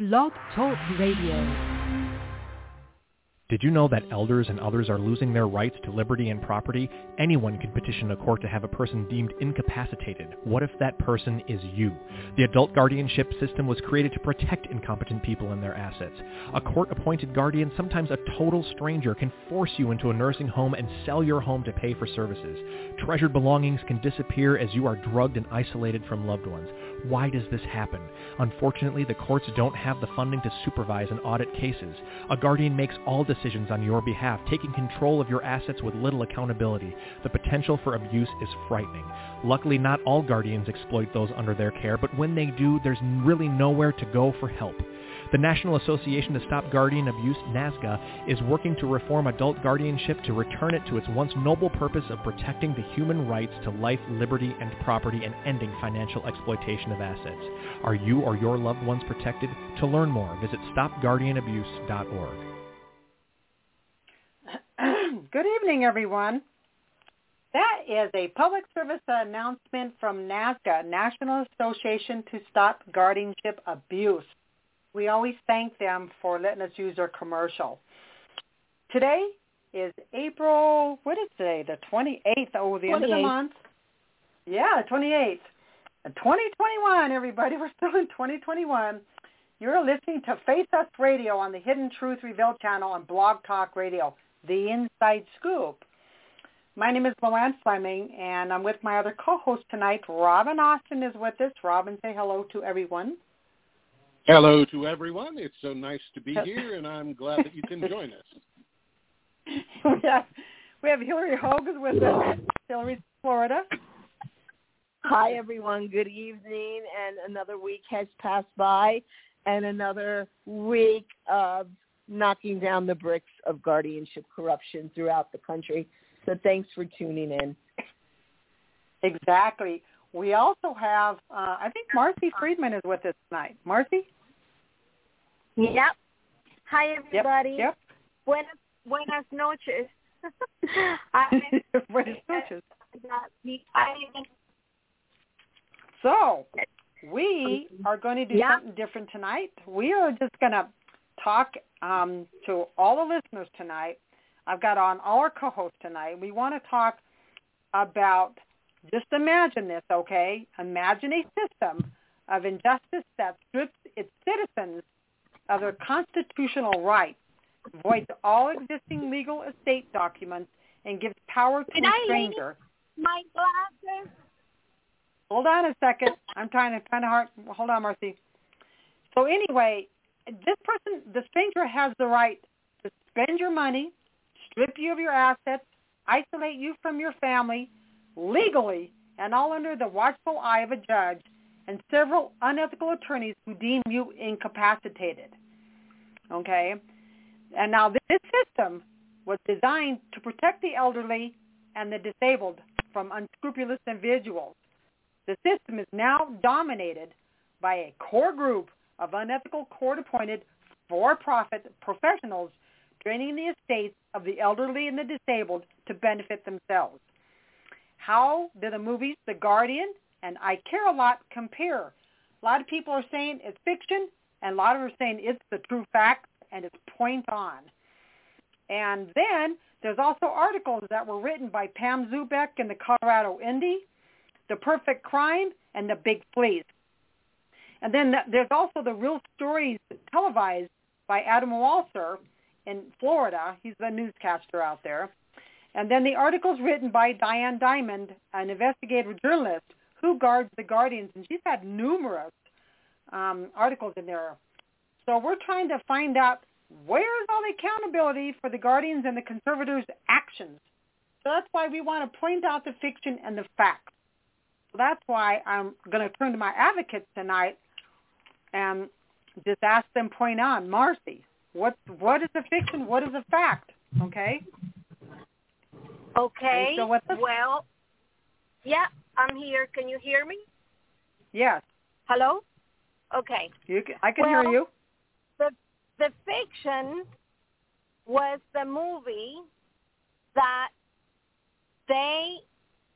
Blog Talk Radio. Did you know that elders and others are losing their rights to liberty and property? Anyone can petition a court to have a person deemed incapacitated. What if that person is you? The adult guardianship system was created to protect incompetent people and their assets. A court-appointed guardian, sometimes a total stranger, can force you into a nursing home and sell your home to pay for services. Treasured belongings can disappear as you are drugged and isolated from loved ones. Why does this happen? Unfortunately, the courts don't have the funding to supervise and audit cases. A guardian makes all decisions on your behalf, taking control of your assets with little accountability. The potential for abuse is frightening. Luckily, not all guardians exploit those under their care, but when they do, there's really nowhere to go for help. The National Association to Stop Guardian Abuse, NASGA, is working to reform adult guardianship to return it to its once noble purpose of protecting the human rights to life, liberty, and property and ending financial exploitation of assets. Are you or your loved ones protected? To learn more, visit stopguardianabuse.org. Good evening, everyone. That is a public service announcement from NASGA, National Association to Stop Guardianship Abuse. We always thank them for letting us use their commercial. Today is April, what is today? The 28th, oh, the 28th. End of the month. Yeah, 28th. 2021, everybody. We're still in 2021. You're listening to Face Us Radio on the Hidden Truth Revealed channel on Blog Talk Radio, The Inside Scoop. My name is Luann Fleming, and I'm with my other co-host tonight. Robin Austin is with us. Robin, say hello to everyone. Hello to everyone. It's so nice to be here, and I'm glad that you can join us. We have Hillary Hogue with us. Hillary's Florida. Hi, everyone. Good evening. And another week has passed by, and another week of knocking down the bricks of guardianship corruption throughout the country. So thanks for tuning in. Exactly. We also have, I think Marcy Friedman is with us tonight. Marcy? Yep. Hi, everybody. Yep. Buenas noches. Buenas noches. So, we are going to do something different tonight. We are just going to talk to all the listeners tonight. I've got on all our co-hosts tonight. We want to talk about, just imagine this, okay? Imagine a system of injustice that strips its citizens of their constitutional rights, voids all existing legal estate documents, and gives power to a stranger. My glasses. Hold on a second. I'm trying to find a hard. Hold on, Marcy. So anyway, this person, the stranger, has the right to spend your money, strip you of your assets, isolate you from your family, legally, and all under the watchful eye of a judge and several unethical attorneys who deem you incapacitated. Okay? And now this system was designed to protect the elderly and the disabled from unscrupulous individuals. The system is now dominated by a core group of unethical court-appointed for-profit professionals draining the estates of the elderly and the disabled to benefit themselves. How do the movies The Guardian and I Care a Lot compare? A lot of people are saying it's fiction, and a lot of them are saying it's the true facts, and it's point on. And then there's also articles that were written by Pam Zubek in the Colorado Indy, The Perfect Crime, and The Big Fleas. And then there's also the Real Stories televised by Adam Walser in Florida. He's the newscaster out there. And then the articles written by Diane Diamond, an investigative journalist who guards the Guardians, and she's had numerous articles in there. So we're trying to find out where is all the accountability for the Guardians and the conservators' actions. So that's why we want to point out the fiction and the facts. So that's why I'm going to turn to my advocates tonight and just ask them point on. Marcy, what is the fiction? What is the fact? Okay? Okay. So well, yeah, I'm here. Can you hear me? Yes. Hello? Okay. I can hear you. The fiction was the movie that they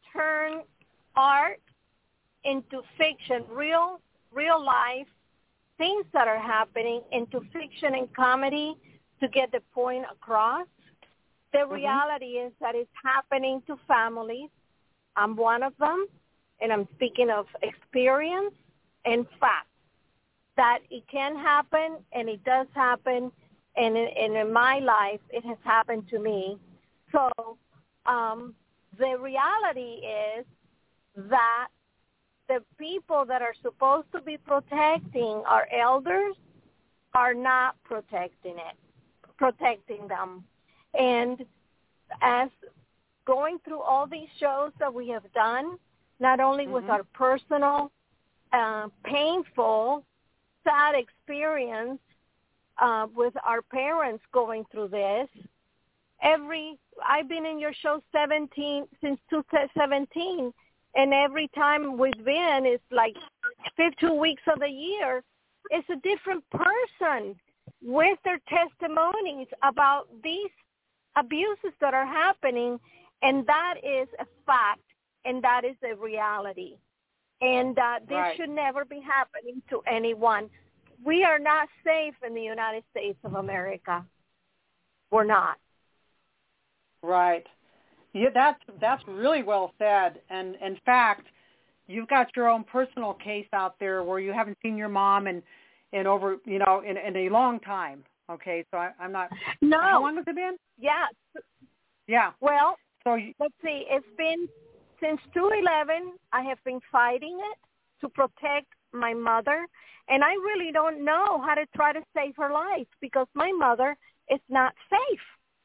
turned art into fiction, real life things that are happening into fiction and comedy to get the point across. The reality is that it's happening to families. I'm one of them, and I'm speaking of experience and fact, that it can happen, and it does happen, and in my life, it has happened to me. So the reality is that the people that are supposed to be protecting our elders are not protecting them. And as going through all these shows that we have done, not only with our personal, painful, sad experience with our parents going through this, I've been in your show since 2017, and every time we've been, it's like 52 weeks of the year, it's a different person with their testimonies about these abuses that are happening, and that is a fact, and that is a reality. And this should never be happening to anyone. We are not safe in the United States of America. We're not. Right. Yeah, that's really well said. And in fact, you've got your own personal case out there where you haven't seen your mom in over, in a long time. Okay, so I'm not. No. How long has it been? Yeah. Yeah. Well, so let's see. It's been since 2011. I have been fighting it to protect my mother, and I really don't know how to try to save her life because my mother is not safe.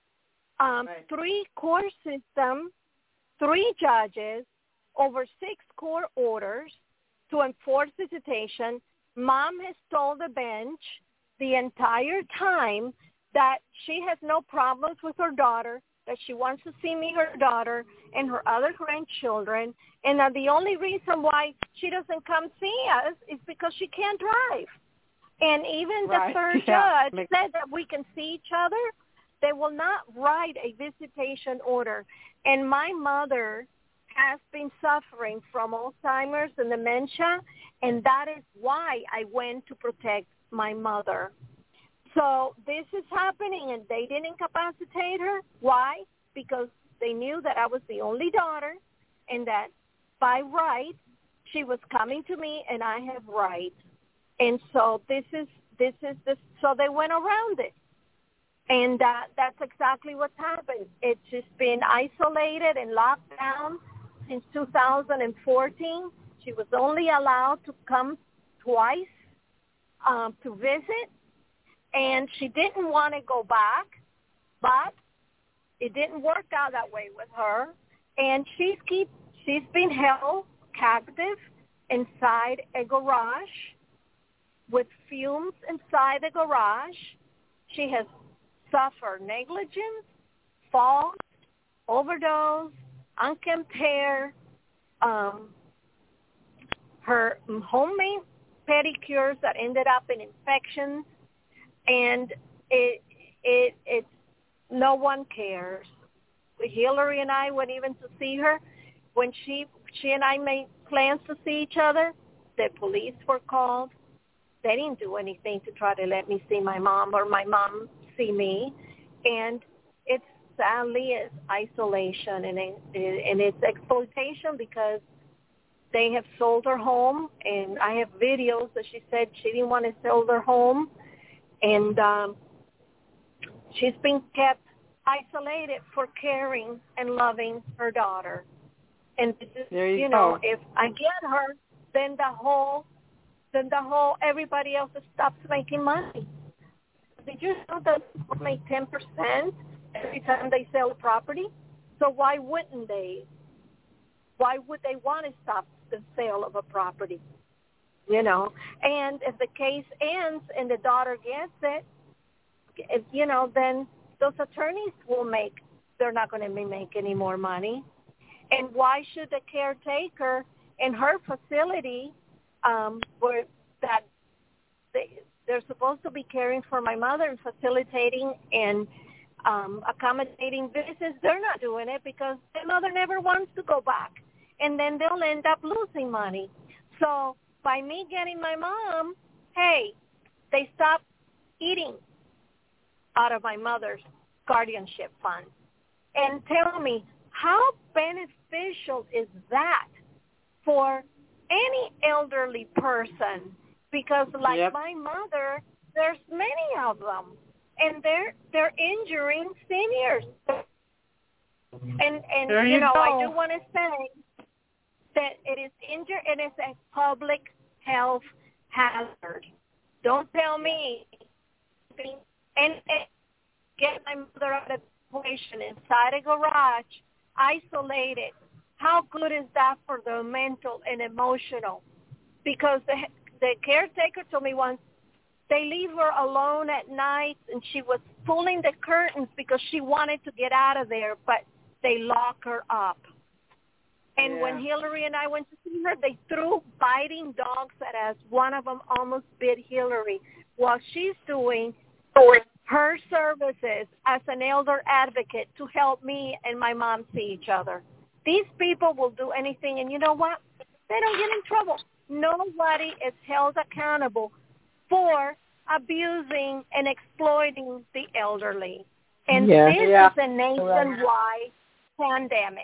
3 court systems, 3 judges, over 6 court orders to enforce visitation. Mom has told the bench the entire time that she has no problems with her daughter, that she wants to see me, her daughter, and her other grandchildren, and that the only reason why she doesn't come see us is because she can't drive. And even the third judge said that we can see each other. They will not write a visitation order. And my mother has been suffering from Alzheimer's and dementia, and that is why I went to protect my mother. So this is happening, and they didn't incapacitate her. Why? Because they knew that I was the only daughter, and that by right, she was coming to me, and I have rights. And so this is so they went around it. And that's exactly what's happened. It's just been isolated and locked down since 2014. She was only allowed to come twice to visit, and she didn't want to go back, but it didn't work out that way with her. And she's been held captive inside a garage with fumes inside the garage. She has suffer negligence, falls, overdose, unkempt hair, her homemade pedicures that ended up in infections, and it's no one cares. Hillary and I went even to see her. When she and I made plans to see each other, the police were called. They didn't do anything to try to let me see my mom or my mom see me, and it's sadly is isolation and it's exploitation because they have sold her home, and I have videos that she said she didn't want to sell her home, and she's been kept isolated for caring and loving her daughter. And this is, if I get her, then the whole everybody else stops making money. Did you know that people make 10% every time they sell a property? So why wouldn't they? Why would they want to stop the sale of a property? And if the case ends and the daughter gets it, then those attorneys they're not going to make any more money. And why should the caretaker in her facility, where that they're supposed to be caring for my mother and facilitating and accommodating visits, they're not doing it because their mother never wants to go back. And then they'll end up losing money. So by me getting my mom, hey, they stopped eating out of my mother's guardianship fund. And tell me, how beneficial is that for any elderly person? Because like my mother, there's many of them, and they're injuring seniors. And you know, I do want to say that it is it is a public health hazard. Don't tell me. And get my mother out of the equation inside a garage, isolated. How good is that for the mental and emotional? Because the caretaker told me once, they leave her alone at night, and she was pulling the curtains because she wanted to get out of there, but they lock her up. And when Hillary and I went to see her, they threw biting dogs at us. One of them almost bit Hillary while she's doing her services as an elder advocate to help me and my mom see each other. These people will do anything, and you know what? They don't get in trouble. Nobody is held accountable for abusing and exploiting the elderly. And this is a nationwide pandemic.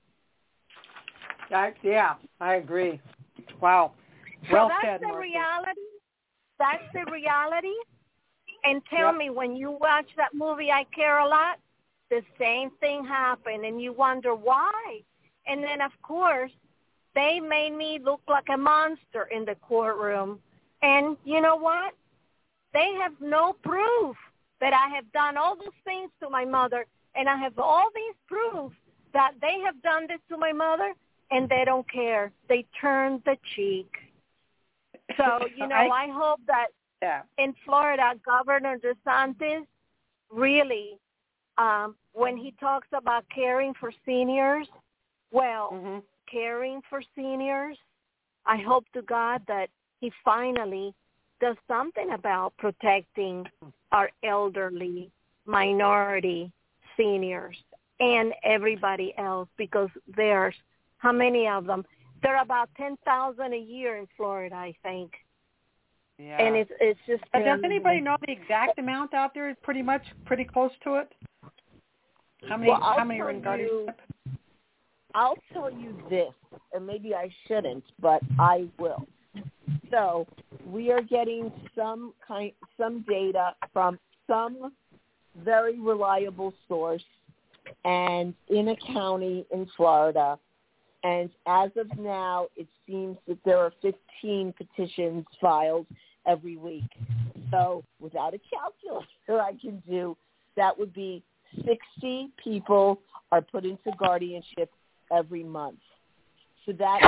I agree. Wow. Well said, Marcy. That's the reality. And tell me, when you watch that movie, I Care a Lot, the same thing happened, and you wonder why. And then, of course, they made me look like a monster in the courtroom. And you know what? They have no proof that I have done all those things to my mother, and I have all these proofs that they have done this to my mother, and they don't care. They turn the cheek. So, you know, I hope that in Florida, Governor DeSantis really, when he talks about caring for seniors, caring for seniors, I hope to God that he finally does something about protecting our elderly, minority seniors and everybody else, because there's, how many of them? There are about 10,000 a year in Florida, I think. Yeah. And it's just... Does anybody know the exact amount out there? Pretty close to it? How many are in guardianship? I'll tell you this, and maybe I shouldn't, but I will. So we are getting some data from some very reliable source, and in a county in Florida. And as of now, it seems that there are 15 petitions filed every week. So without a calculator I can do, that would be 60 people are put into guardianship every month. So that's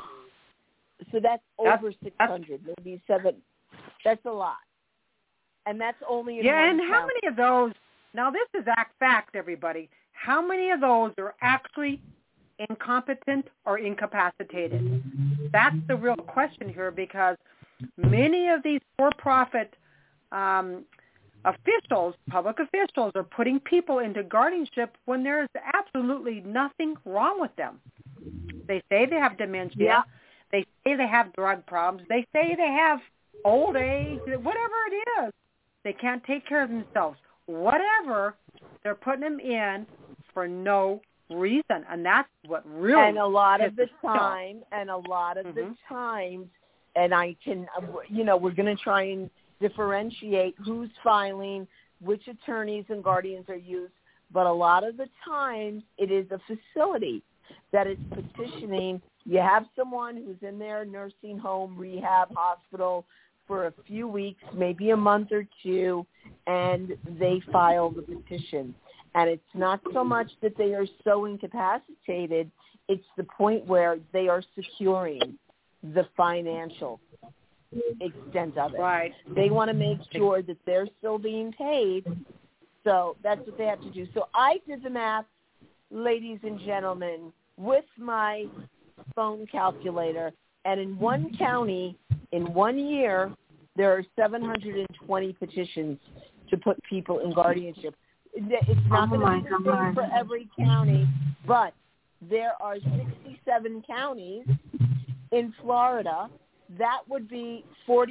over 600, maybe 7. That's a lot. And that's only in one and county. how many of those, now this is fact, everybody, how many of those are actually incompetent or incapacitated? That's the real question here, because many of these for-profit officials, public officials, are putting people into guardianship when there is absolutely nothing wrong with them. They say they have dementia. Yeah. They say they have drug problems. They say they have old age, whatever it is. They can't take care of themselves. Whatever, they're putting them in for no reason, and that's what really. And a lot of the time, the times, and I can, we're going to try and differentiate who's filing, which attorneys and guardians are used, but a lot of the times it is a facility that is petitioning. You have someone who's in their nursing home, rehab, hospital for a few weeks, maybe a month or two, and they file the petition. And it's not so much that they are so incapacitated, it's the point where they are securing the financial extent of it. Right. They want to make sure that they're still being paid, so that's what they have to do. So I did the math, ladies and gentlemen, with my phone calculator, and in one county, in 1 year, there are 720 petitions to put people in guardianship. It's not going to be the same for every county, but there are 67 counties in Florida that would be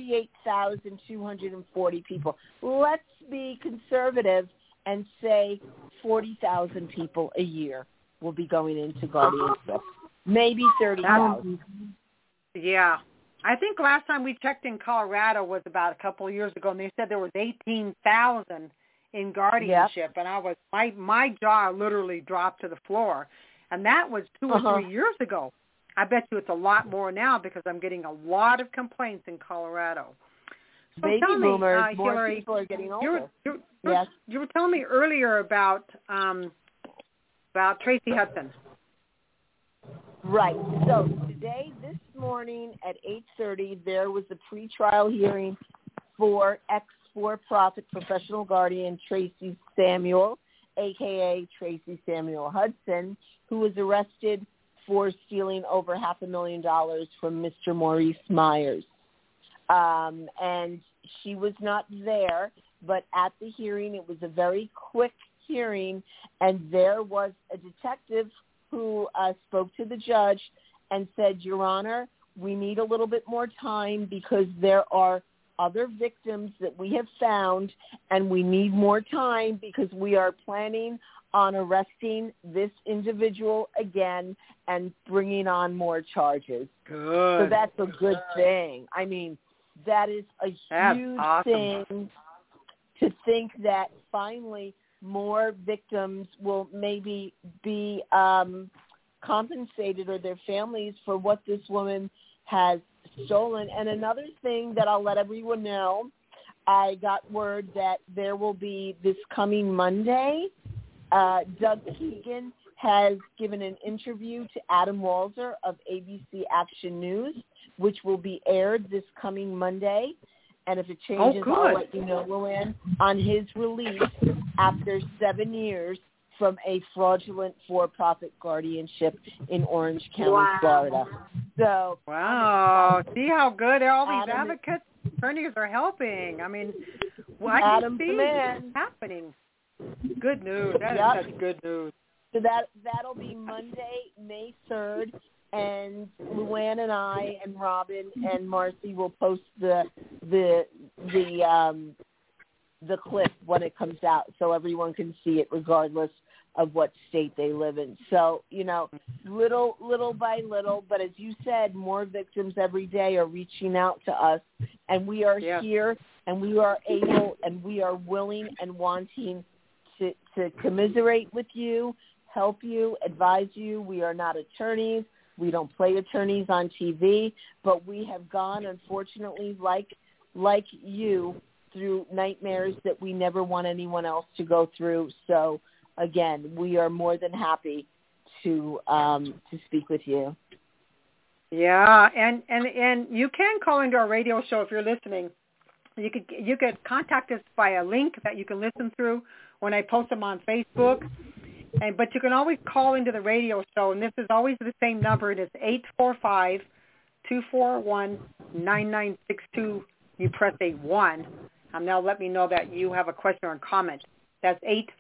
48,240 people. Let's be conservative and say 40,000 people a year will be going into guardianship. Maybe 30,000. Yeah. I think last time we checked in Colorado was about a couple of years ago, and they said there was 18,000 in guardianship, and I was my jaw literally dropped to the floor, and that was 2 or 3 years ago. I bet you it's a lot more now because I'm getting a lot of complaints in Colorado. So Baby tell me, boomers, more Hillary, people are getting older. Yes. You were telling me earlier about Tracy Hudson. Right. So today, this morning at 8:30, there was a pretrial hearing for ex-for-profit professional guardian Tracy Samuel, a.k.a. Tracy Samuel Hudson, who was arrested for stealing over $500,000 from Mr. Maurice Myers. And she was not there, but at the hearing, it was a very quick hearing, and there was a detective who spoke to the judge and said, Your Honor, we need a little bit more time because there are other victims that we have found, and we need more time because we are planning on arresting this individual again and bringing on more charges. Good. So that's a good thing. I mean, that is a huge thing to think that finally more victims will maybe be compensated, or their families, for what this woman has stolen. And another thing that I'll let everyone know, I got word that there will be this coming Monday, Doug Keegan has given an interview to Adam Walzer of ABC Action News, which will be aired this coming Monday. And if it changes, I'll let you know, Luann, on his release after 7 years from a fraudulent for-profit guardianship in Orange County, Florida. So, see how good all these advocates, attorneys are helping. I mean, I can see what's happening. Good news. That is such good news. So that'll be Monday, May 3rd, and Luann and I and Robin and Marcy will post the clip when it comes out so everyone can see it regardless of what state they live in. So, little by little, but as you said, more victims every day are reaching out to us, and we are here, and we are able, and we are willing and wanting to commiserate with you, help you, advise you. We are not attorneys. We don't play attorneys on TV, but we have gone, unfortunately, like you, through nightmares that we never want anyone else to go through. So, again, we are more than happy to speak with you. Yeah, and you can call into our radio show if you're listening. You could contact us via a link that you can listen through when I post them on Facebook. But you can always call into the radio show, and this is always the same number. It is 845-241-9962. You press a 1, and they'll let me know that you have a question or a comment. That's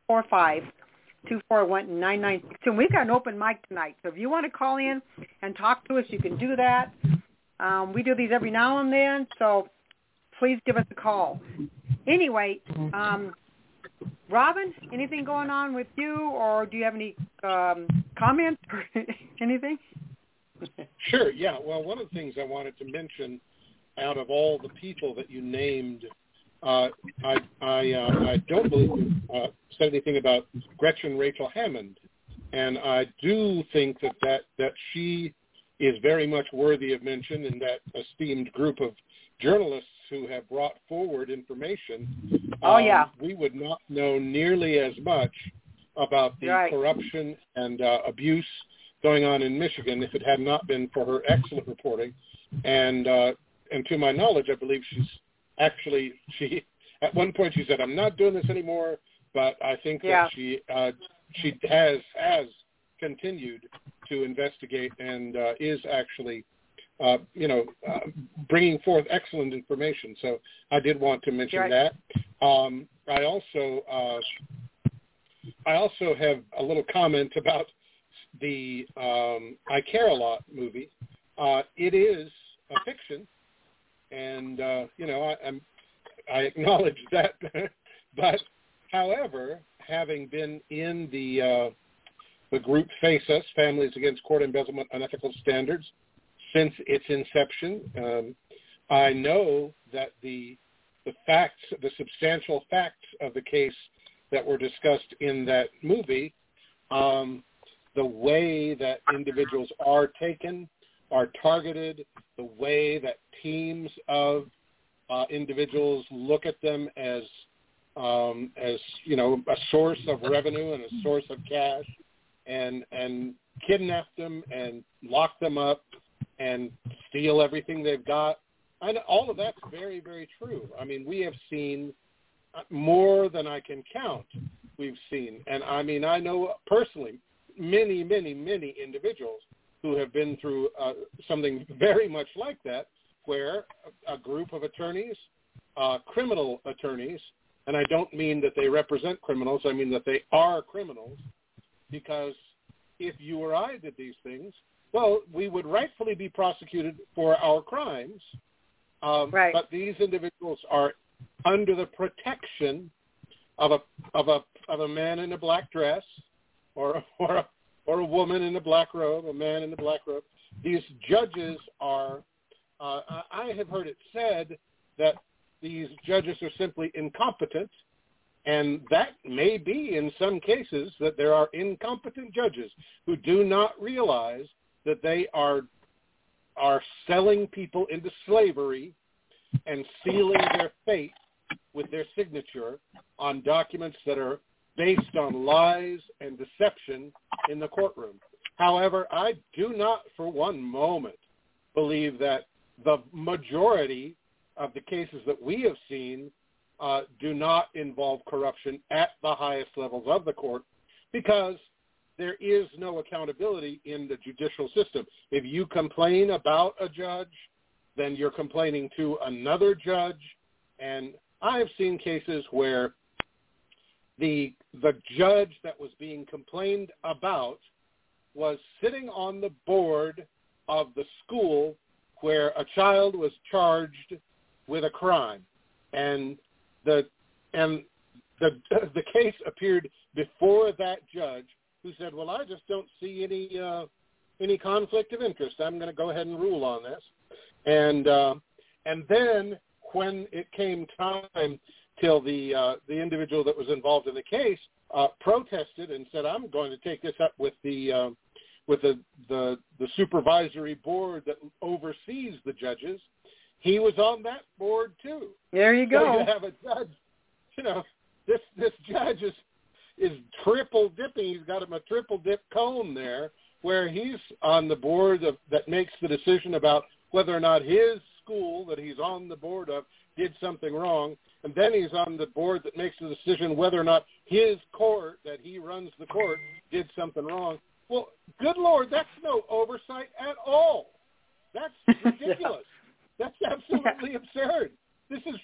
845-241-9962. And we've got an open mic tonight, so if you want to call in and talk to us, you can do that. We do these every now and then, so please give us a call. Anyway, Robin, anything going on with you, or do you have any comments or anything? Sure, yeah. Well, one of the things I wanted to mention, out of all the people that you named, I don't believe you said anything about Gretchen Rachel Hammond, and I do think that she is very much worthy of mention in that esteemed group of journalists who have brought forward information. We would not know nearly as much about the corruption and abuse going on in Michigan if it had not been for her excellent reporting. And to my knowledge, I believe she at one point she said, "I'm not doing this anymore," but I think that she has continued to investigate and is actually bringing forth excellent information. So I did want to mention that. I also have a little comment about the I Care a Lot movie. It is a fiction, and I acknowledge that. But however, having been in the group FACES, Families Against Court Embezzlement Unethical Standards, since its inception, I know that the facts, the substantial facts of the case that were discussed in that movie, the way that individuals are taken, are targeted, the way that teams of individuals look at them as a source of revenue and a source of cash, and kidnap them and lock them up and steal everything they've got. And all of that's very, very true. I mean, we have seen more than I can count. We've seen, and I mean, I know personally many, many, many individuals who have been through something very much like that, where a group of attorneys, criminal attorneys, and I don't mean that they represent criminals, I mean that they are criminals, because if you or I did these things, well, we would rightfully be prosecuted for our crimes, right. But these individuals are under the protection of a man in a black dress, or a woman in a black robe, a man in a black robe. These judges are, I have heard it said that these judges are simply incompetent, and that may be in some cases that there are incompetent judges who do not realize that they are selling people into slavery and sealing their fate with their signature on documents that are based on lies and deception in the courtroom. However, I do not for one moment believe that the majority of the cases that we have seen do not involve corruption at the highest levels of the court, because there is no accountability in the judicial system. If you complain about a judge, then you're complaining to another judge. And I have seen cases where the judge that was being complained about was sitting on the board of the school where a child was charged with a crime, and the case appeared before that judge, who said, "Well, I just don't see any conflict of interest. I'm going to go ahead and rule on this." And then when it came time till the individual that was involved in the case protested and said, "I'm going to take this up with the supervisory board that oversees the judges," he was on that board too. There you go. So you have a judge, this judge is triple dipping. He's got him a triple dip cone there, where he's on the board that makes the decision about whether or not his school that he's on the board of did something wrong, and then he's on the board that makes the decision whether or not his court that he runs the court did something wrong. Well, good Lord, that's no oversight at all. That's ridiculous. That's absolutely absurd. This is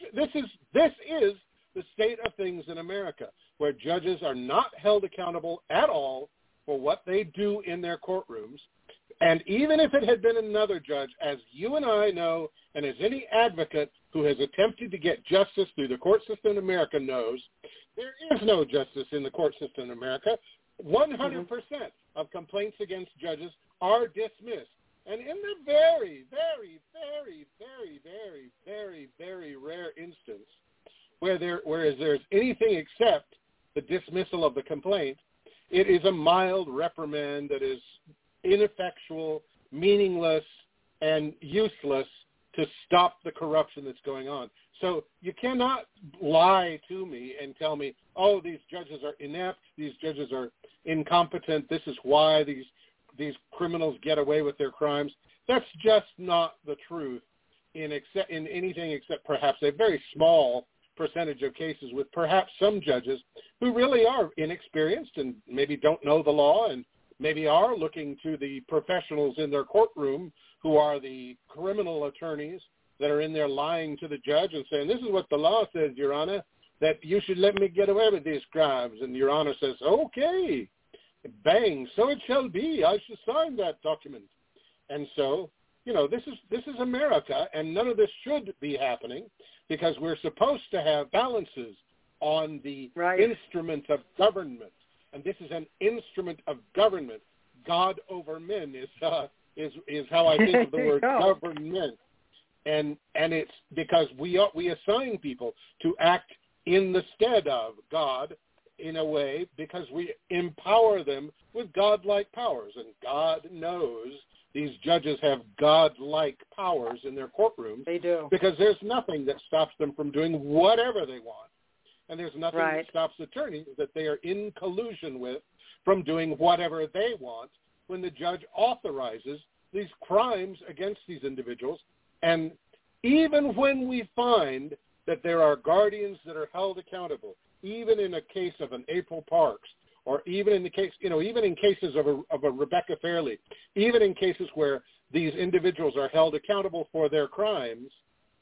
the state of things in America, where judges are not held accountable at all for what they do in their courtrooms. And even if it had been another judge, as you and I know, and as any advocate who has attempted to get justice through the court system in America knows, there is no justice in the court system in America. 100% of complaints against judges are dismissed. And in the very, very, very, very, very, very, very rare instance whereas there's anything except the dismissal of the complaint, it is a mild reprimand that is ineffectual, meaningless, and useless to stop the corruption that's going on. So you cannot lie to me and tell me, oh, these judges are inept, these judges are incompetent, this is why these criminals get away with their crimes. That's just not the truth in anything except perhaps a very small percentage of cases with perhaps some judges who really are inexperienced and maybe don't know the law and maybe are looking to the professionals in their courtroom who are the criminal attorneys that are in there lying to the judge and saying, "This is what the law says, Your Honor, that you should let me get away with these crimes." And Your Honor says, "Okay, bang, so it shall be. I shall sign that document." And so, this is America, and none of this should be happening because we're supposed to have balances on the instrument of government, and this is an instrument of government. God over men is how I think of the word government, and it's because we assign people to act in the stead of God in a way because we empower them with godlike powers, and God knows these judges have godlike powers in their courtrooms. They do. Because there's nothing that stops them from doing whatever they want. And there's nothing that stops attorneys that they are in collusion with from doing whatever they want when the judge authorizes these crimes against these individuals. And even when we find that there are guardians that are held accountable, even in a case of an April Parks, or even in the case, even in cases of a Rebecca Fairley, even in cases where these individuals are held accountable for their crimes,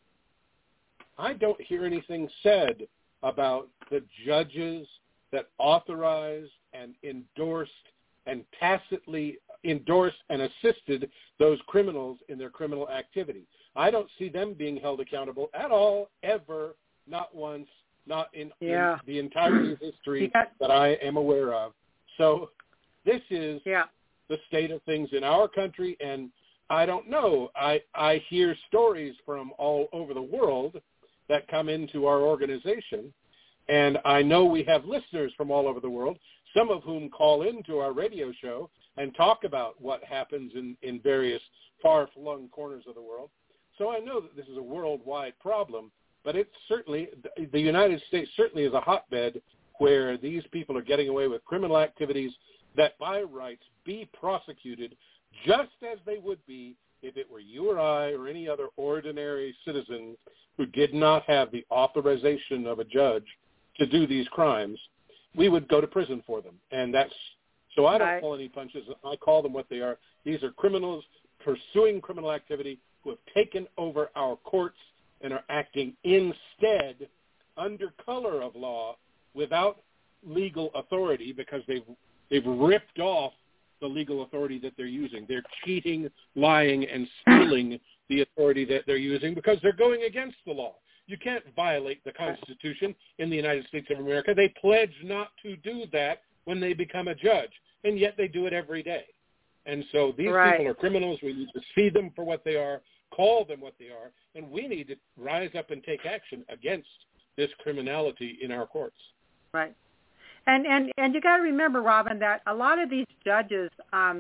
I don't hear anything said about the judges that authorized and endorsed and tacitly endorsed and assisted those criminals in their criminal activity. I don't see them being held accountable at all, ever, not once, not in the entirety of history that I am aware of. So this is the state of things in our country, and I don't know. I hear stories from all over the world that come into our organization, and I know we have listeners from all over the world, some of whom call into our radio show and talk about what happens in various far-flung corners of the world. So I know that this is a worldwide problem, but it's certainly, the United States certainly is a hotbed where these people are getting away with criminal activities that by rights be prosecuted just as they would be if it were you or I or any other ordinary citizen who did not have the authorization of a judge to do these crimes. We would go to prison for them. And so I don't pull any punches. I call them what they are. These are criminals pursuing criminal activity who have taken over our courts and are acting instead under color of law without legal authority because they've ripped off the legal authority that they're using. They're cheating, lying, and stealing the authority that they're using because they're going against the law. You can't violate the Constitution in the United States of America. They pledge not to do that when they become a judge, and yet they do it every day. And so these people are criminals. We need to see them for what they are, call them what they are, and we need to rise up and take action against this criminality in our courts. Right. And you got to remember, Robin, that a lot of these judges,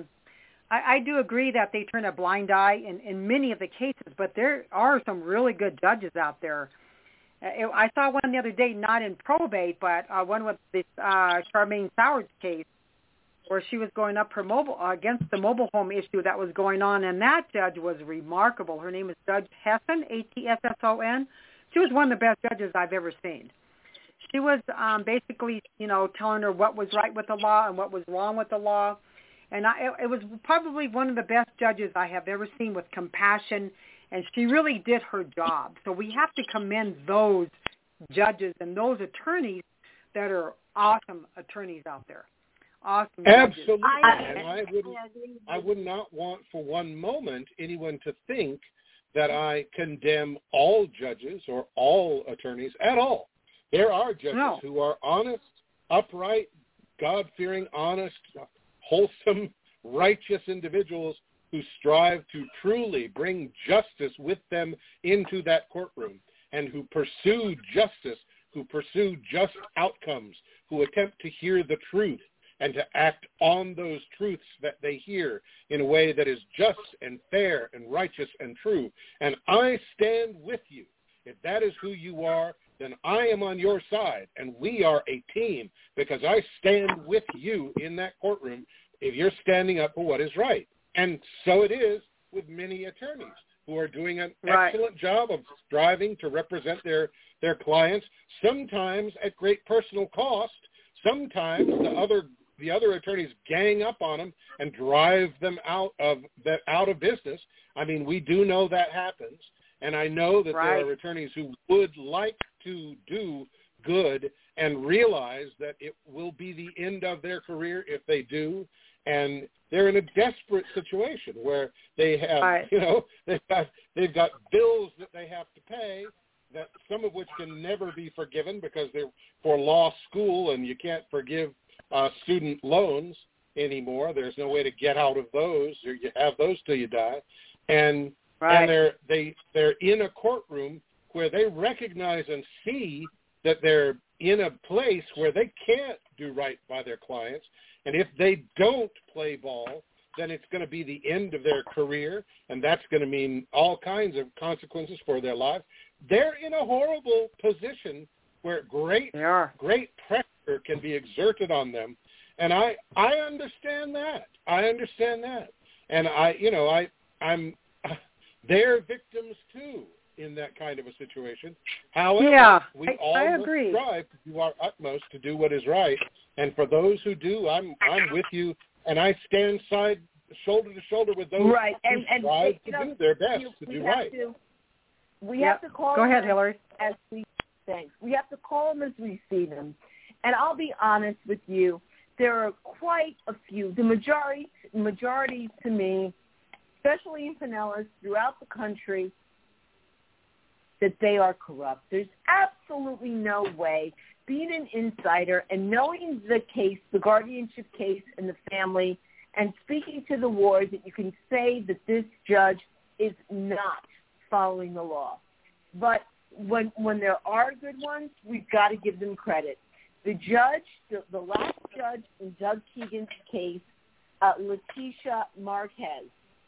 I do agree that they turn a blind eye in many of the cases, but there are some really good judges out there. I saw one the other day, not in probate, but one with this Charmaine Soward's case, where she was going up her against the mobile home issue that was going on, and that judge was remarkable. Her name is Judge Hesson, Atsson. She was one of the best judges I've ever seen. She was basically, telling her what was right with the law and what was wrong with the law, and it was probably one of the best judges I have ever seen with compassion, and she really did her job. So we have to commend those judges and those attorneys that are awesome attorneys out there. Awesome. Absolutely. And I would not want for one moment anyone to think that I condemn all judges or all attorneys at all. There are judges who are honest, upright, God-fearing, honest, wholesome, righteous individuals who strive to truly bring justice with them into that courtroom and who pursue justice, who pursue just outcomes, who attempt to hear the truth and to act on those truths that they hear in a way that is just and fair and righteous and true. And I stand with you. If that is who you are, then I am on your side, and we are a team because I stand with you in that courtroom if you're standing up for what is right. And so it is with many attorneys who are doing an excellent job of striving to represent their clients, sometimes at great personal cost. Sometimes the other attorneys gang up on them and drive them out of business. I mean, we do know that happens, and I know that there are attorneys who would like to do good and realize that it will be the end of their career if they do, and they're in a desperate situation where they have, right. they've got bills that they have to pay, that some of which can never be forgiven because they're for law school, and you can't forgive student loans anymore. There's no way to get out of those, or you have those till you die, and they're in a courtroom where they recognize and see that they're in a place where they can't do right by their clients, and if they don't play ball, then it's going to be the end of their career, and that's going to mean all kinds of consequences for their lives. They're in a horrible position where great pressure can be exerted on them, and I understand that. And I'm they're victims too in that kind of a situation. However, we all must strive to do our utmost to do what is right, and for those who do, I'm with you, and I stand shoulder to shoulder with those who strive to do their best to do right. We have to call. Go ahead, Hillary. We have to call them as we see them, and I'll be honest with you. There are quite a few. The majority to me, especially in Pinellas, throughout the country, that they are corrupt. There's absolutely no way, being an insider and knowing the case, the guardianship case and the family, and speaking to the ward, that you can say that this judge is not following the law. But when there are good ones, we've got to give them credit. The judge, the last judge in Doug Keegan's case, Leticia Marquez,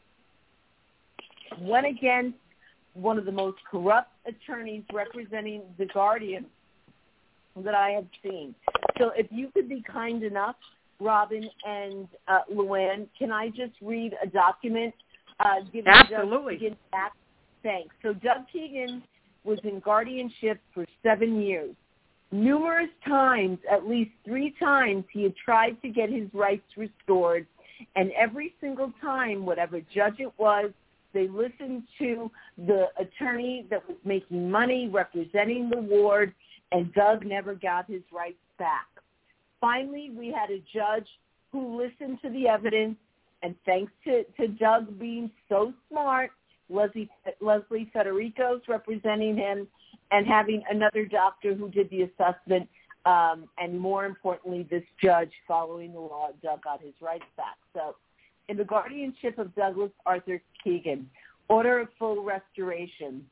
went against one of the most corrupt attorneys representing the Guardian that I have seen. So if you could be kind enough, Robin and Luann, can I just read a document? Absolutely. Doug Keegan back? Thanks. So Doug Keegan was in guardianship for 7 years. Numerous times, at least 3 times, he had tried to get his rights restored, and every single time, whatever judge it was, they listened to the attorney that was making money representing the ward, and Doug never got his rights back. Finally, we had a judge who listened to the evidence, and thanks to Doug being so smart, Leslie Federico's representing him, and having another doctor who did the assessment, and more importantly, this judge following the law, Doug got his rights back. So in the guardianship of Douglas Arthur Keegan, order of full restoration.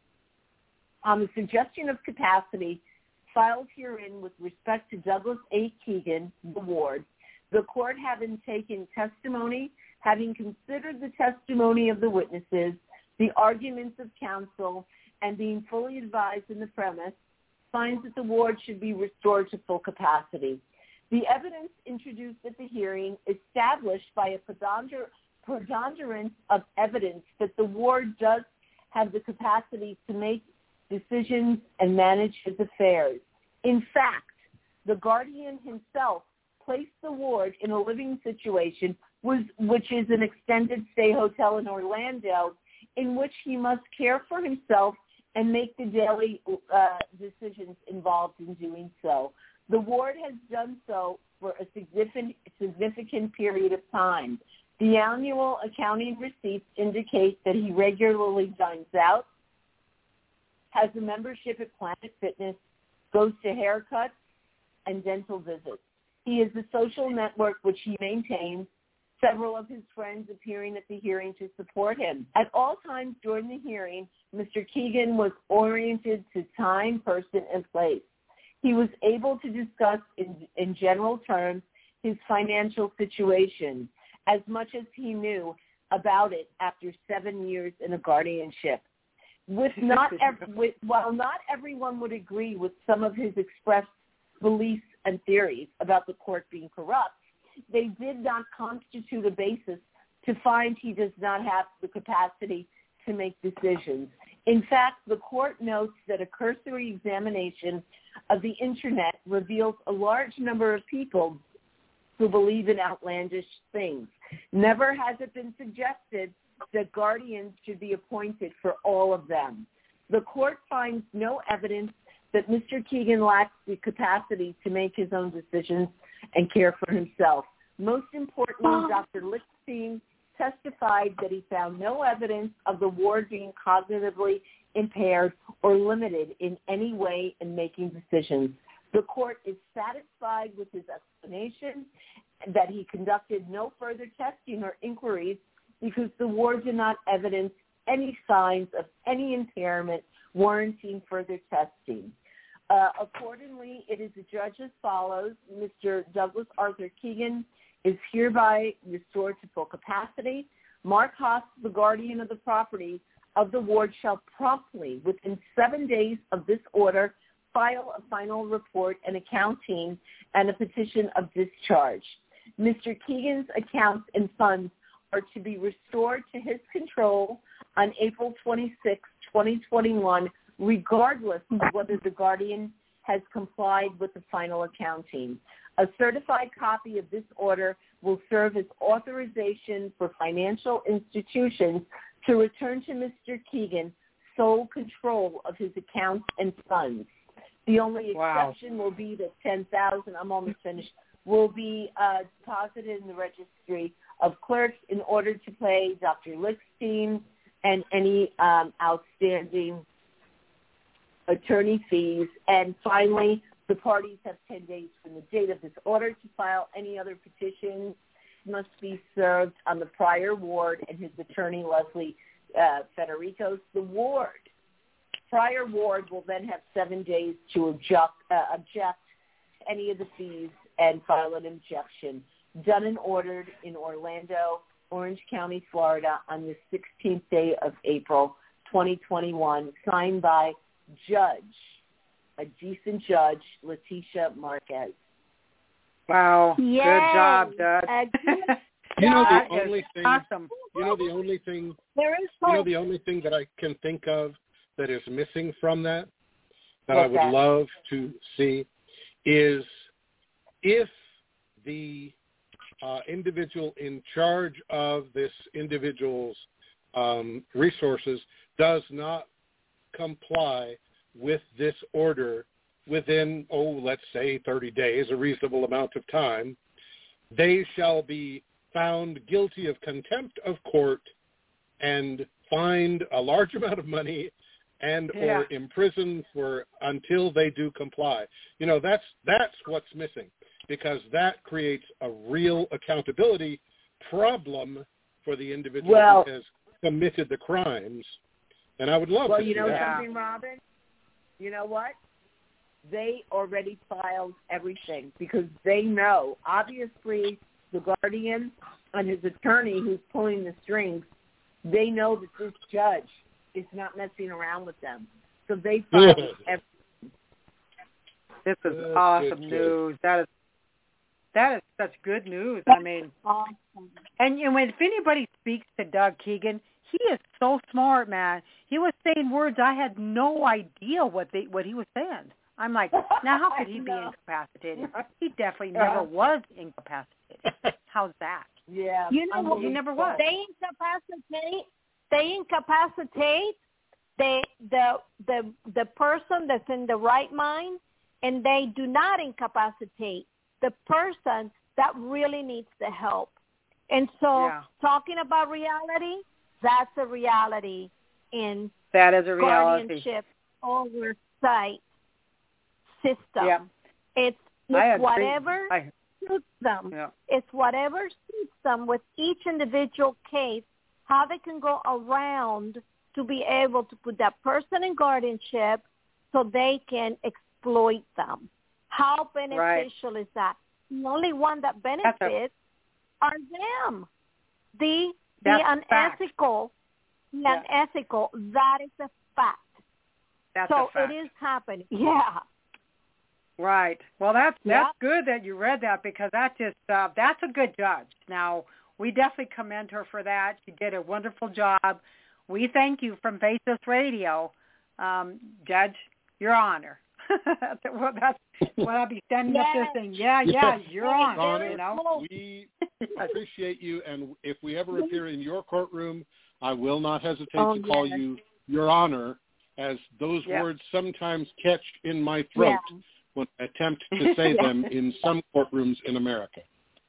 On the suggestion of capacity filed herein with respect to Douglas A. Keegan, the ward, the court having taken testimony, having considered the testimony of the witnesses, the arguments of counsel, and being fully advised in the premise, finds that the ward should be restored to full capacity. The evidence introduced at the hearing established by a preponderance of evidence that the ward does have the capacity to make decisions and manage his affairs. In fact, the guardian himself placed the ward in a living situation, which is an extended stay hotel in Orlando, in which he must care for himself and make the daily decisions involved in doing so. The ward has done so for a significant period of time. The annual accounting receipts indicate that he regularly dines out, has a membership at Planet Fitness, goes to haircuts and dental visits. He is a social network which he maintains, several of his friends appearing at the hearing to support him. At all times during the hearing, Mr. Keegan was oriented to time, person, and place. He was able to discuss in general terms his financial situation, as much as he knew about it after 7 years in a guardianship. While not everyone would agree with some of his expressed beliefs and theories about the court being corrupt, they did not constitute a basis to find he does not have the capacity to make decisions. In fact, the court notes that a cursory examination of the Internet reveals a large number of people who believe in outlandish things. Never has it been suggested that guardians should be appointed for all of them. The court finds no evidence that Mr. Keegan lacks the capacity to make his own decisions and care for himself. Most importantly, Dr. Lichtenstein testified that he found no evidence of the ward being cognitively impaired or limited in any way in making decisions. The court is satisfied with his explanation that he conducted no further testing or inquiries because the ward did not evidence any signs of any impairment warranting further testing. Accordingly, it is adjudged as follows. Mr. Douglas Arthur Keegan is hereby restored to full capacity. Mark Haas, the guardian of the property of the ward, shall promptly, within 7 days of this order, file a final report and accounting and a petition of discharge. Mr. Keegan's accounts and funds are to be restored to his control on April 26, 2021, regardless of whether the guardian has complied with the final accounting. A certified copy of this order will serve as authorization for financial institutions to return to Mr. Keegan sole control of his accounts and funds. The only exception will be that $10,000, I'm almost finished, will be deposited in the registry of clerks in order to pay Dr. Lichtenstein and any outstanding attorney fees. And finally, the parties have 10 days from the date of this order to file any other petitions. Must be served on the prior ward and his attorney, Leslie Federicos. The prior ward will then have 7 days to object to any of the fees and file an objection. Done and ordered in Orlando, Orange County, Florida, on the 16th day of April, 2021, signed by a decent judge, Leticia Marquez. Wow. Yes. Good job, Judge. You know the only thing. Awesome. You know the only thing. There is You know hope. the only thing that I can think of that is missing from that What's I would love to see is if the individual in charge of this individual's resources does not comply with this order within, let's say 30 days, a reasonable amount of time, they shall be found guilty of contempt of court and fined a large amount of money and or imprisoned for until they do comply. You know, that's what's missing, because that creates a real accountability problem for the individual who has committed the crimes. And I would love to see that. Well, you know something, Robin? You know what? They already filed everything because they know, obviously, the guardian and his attorney who's pulling the strings, they know that this judge is not messing around with them. So they filed everything. This is awesome news. That is such good news. I mean, Awesome. and if anybody speaks to Doug Keegan, he is so smart, man. He was saying words I had no idea what he was saying. I'm like, now how could he be incapacitated? He definitely never was incapacitated. How's that? Yeah. You know, he never was. They incapacitate the person that's in the right mind, and they do not incapacitate the person that really needs the help. And so talking about reality, that's a reality in that is a reality. guardianship oversight system. Yeah. It's whatever suits them. Yeah. It's whatever suits them with each individual case, how they can go around to be able to put that person in guardianship so they can exploit them. How beneficial is that? The only one that benefits are them. The unethical, that is a fact. That's so a fact. it is happening. Yeah. Right. Well, that's good that you read that, because that's a good judge. Now, we definitely commend her for that. She did a wonderful job. We thank you from Faceless Radio, Judge. Your honor. That's what I'll be standing up there saying. Yeah, you're on. Honor, You know? we appreciate you, and if we ever appear in your courtroom, I will not hesitate to call you Your Honor, as those words sometimes catch in my throat when I attempt to say them in some courtrooms in America.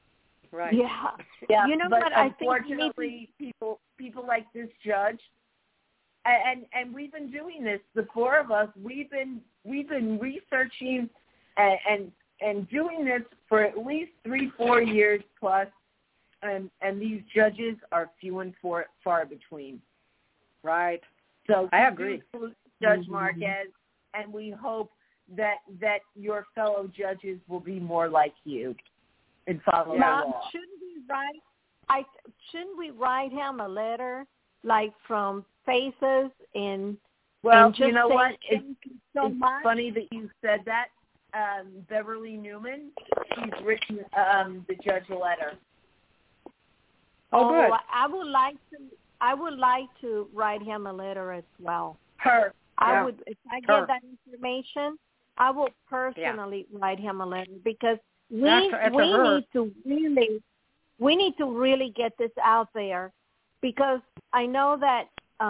Right. Yeah. You know but what? I think unfortunately, people like this judge, and we've been doing this. The four of us, we've been researching and doing this for at least 3-4 years plus, and these judges are few and far between. Right. So I agree. Judge Marquez, and we hope that your fellow judges will be more like you and follow the Mom, law. shouldn't we write him a letter, like from Faces and? Well, and just you know say what? thank you so It's much. funny that you said that. Beverly Newman, she's written the judge a letter. Oh, good. I would like to write him a letter as well. I would, if I get that information, I will personally write him a letter, because we need to really get this out there, because I know that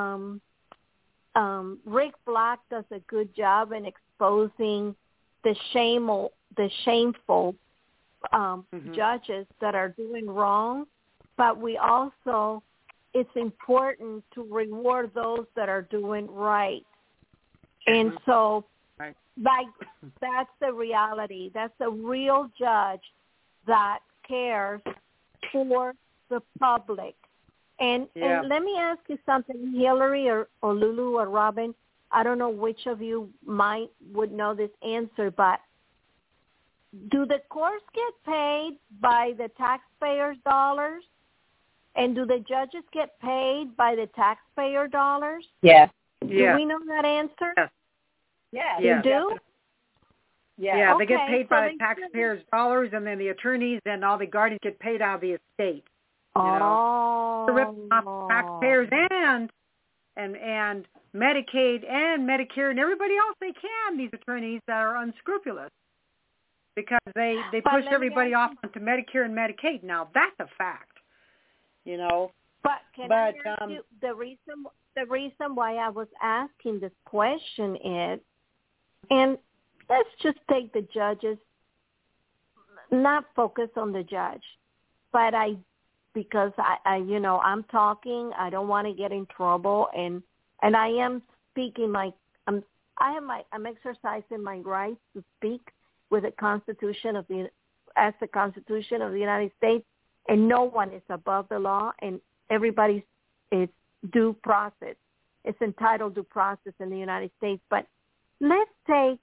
Rick Black does a good job in exposing the shameful judges that are doing wrong, but we also, it's important to reward those that are doing right. And so, like, that's the reality. That's a real judge that cares for the public. And let me ask you something, Hillary or Lulu or Robin. I don't know which of you would know this answer, but do the courts get paid by the taxpayers' dollars? And do the judges get paid by the taxpayer dollars? Yeah. Do we know that answer? Yeah. You do? Yeah, they get Okay, paid so by the taxpayers' dollars, and then the attorneys and all the guardians get paid out of the estate. You know, to rip off taxpayers and Medicaid and Medicare and everybody else they can. These attorneys that are unscrupulous, because they push everybody off onto Medicare and Medicaid. Now that's a fact. You know. But I ask you, the reason why I was asking this question is, and let's just take the judges, not focus on the judge, but because I'm talking, I don't want to get in trouble, and I am speaking I'm exercising my right to speak with the Constitution of the United States, and no one is above the law, and everybody's it's due process. It's entitled due process in the United States. But let's take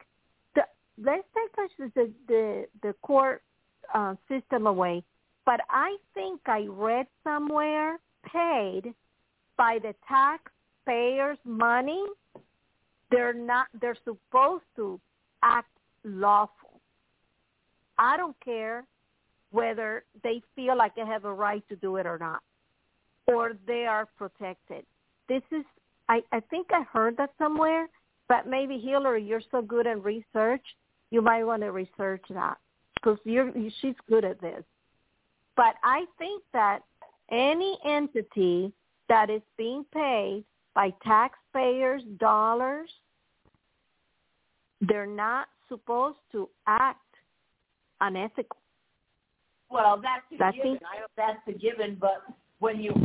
the court system away. But I think I read somewhere paid by the taxpayers' money. They're supposed to act lawful. I don't care whether they feel like they have a right to do it or not, or they are protected. This is, I think I heard that somewhere, but maybe Hillary, you're so good at research, you might want to research that, because she's good at this. But I think that any entity that is being paid by taxpayers' dollars, they're not supposed to act unethical. Well, that's a given. I know that's a given, but when you're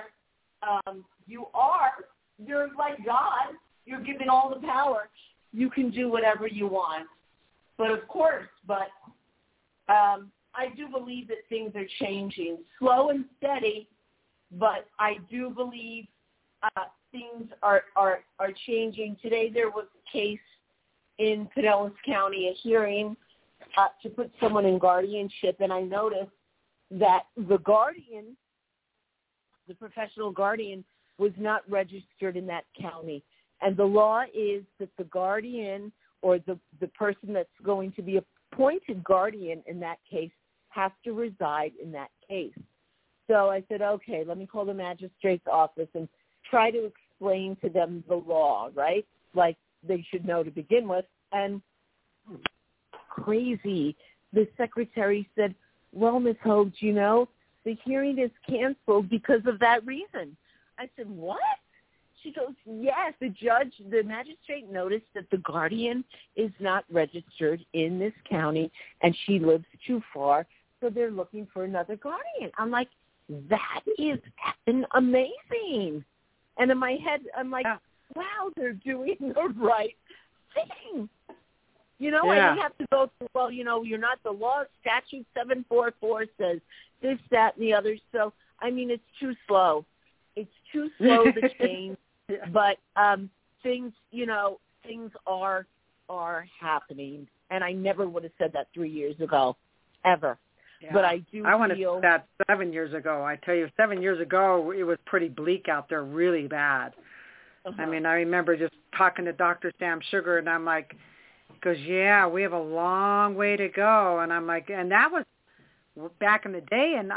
like God. You're given all the power. You can do whatever you want. But of course, I do believe that things are changing, slow and steady, but I do believe things are changing. Today there was a case in Pinellas County, a hearing to put someone in guardianship, and I noticed that the guardian, the professional guardian, was not registered in that county. And the law is that the guardian or the person that's going to be appointed guardian in that case has to reside in that case. So I said, okay, let me call the magistrate's office and try to explain to them the law, right? Like they should know to begin with. And crazy, the secretary said, well, Ms. Hogue, the hearing is canceled because of that reason. I said, what? She goes, yes, the magistrate noticed that the guardian is not registered in this county and she lives too far so they're looking for another guardian. I'm like, that is effing amazing. And in my head, I'm like, wow, they're doing the right thing. You know, I don't have to go through, well, you know, you're not the law. Statute 744 says this, that, and the other. So, I mean, it's too slow. It's too slow to change. But things, you know, things are happening. And I never would have said that 3 years ago, ever. Yeah. But I do I want to say that 7 years ago. I tell you, 7 years ago, it was pretty bleak out there, really bad. I mean, I remember just talking to Dr. Sam Sugar, and I'm like, because, we have a long way to go. And I'm like, and that was back in the day. And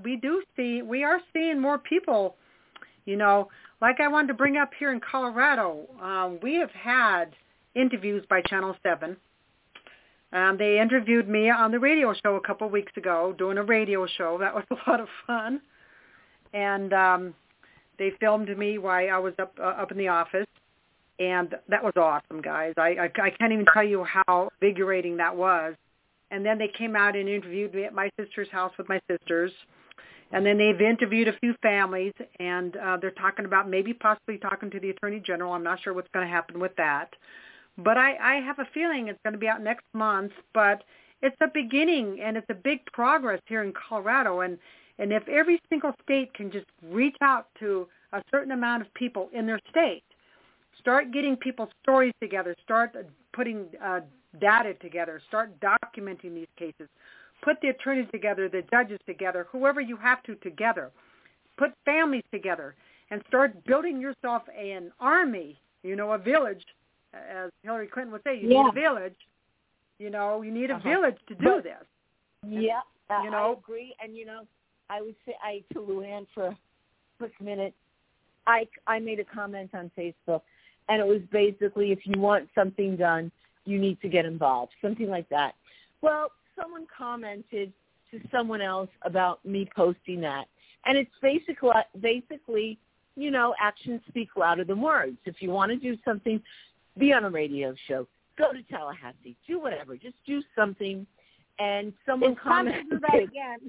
we are seeing more people, you know, like I wanted to bring up here in Colorado. We have had interviews by Channel 7. They interviewed me on the radio show a couple of weeks ago, doing a radio show. That was a lot of fun. And they filmed me while I was up in the office. And that was awesome, guys. I can't even tell you how invigorating that was. And then they came out and interviewed me at my sister's house with my sisters. And then they've interviewed a few families, and they're talking about possibly talking to the Attorney General. I'm not sure what's going to happen with that. But I have a feeling it's going to be out next month. But it's a beginning, and it's a big progress here in Colorado. And if every single state can just reach out to a certain amount of people in their state, start getting people's stories together, start putting data together, start documenting these cases, put the attorneys together, the judges together, whoever you have to together, put families together, and start building yourself an army, you know, a village, as Hillary Clinton would say, you need a village. You know, you need a village to do this. Yeah, you know? I agree. And, you know, I would say, to Luann for a quick minute, I made a comment on Facebook, and it was basically, if you want something done, you need to get involved, something like that. Well, someone commented to someone else about me posting that. And it's basically, you know, actions speak louder than words. If you want to do something, be on a radio show, go to Tallahassee, do whatever. Just do something. And someone commented. It's time to do that again.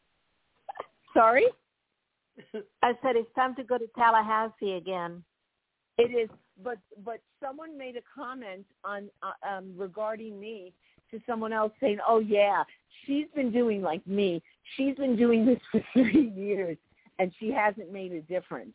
Sorry? I said it's time to go to Tallahassee again. It is, but someone made a comment on regarding me to someone else saying, "Oh yeah, she's been doing like me. She's been doing this for 3 years, and she hasn't made a difference."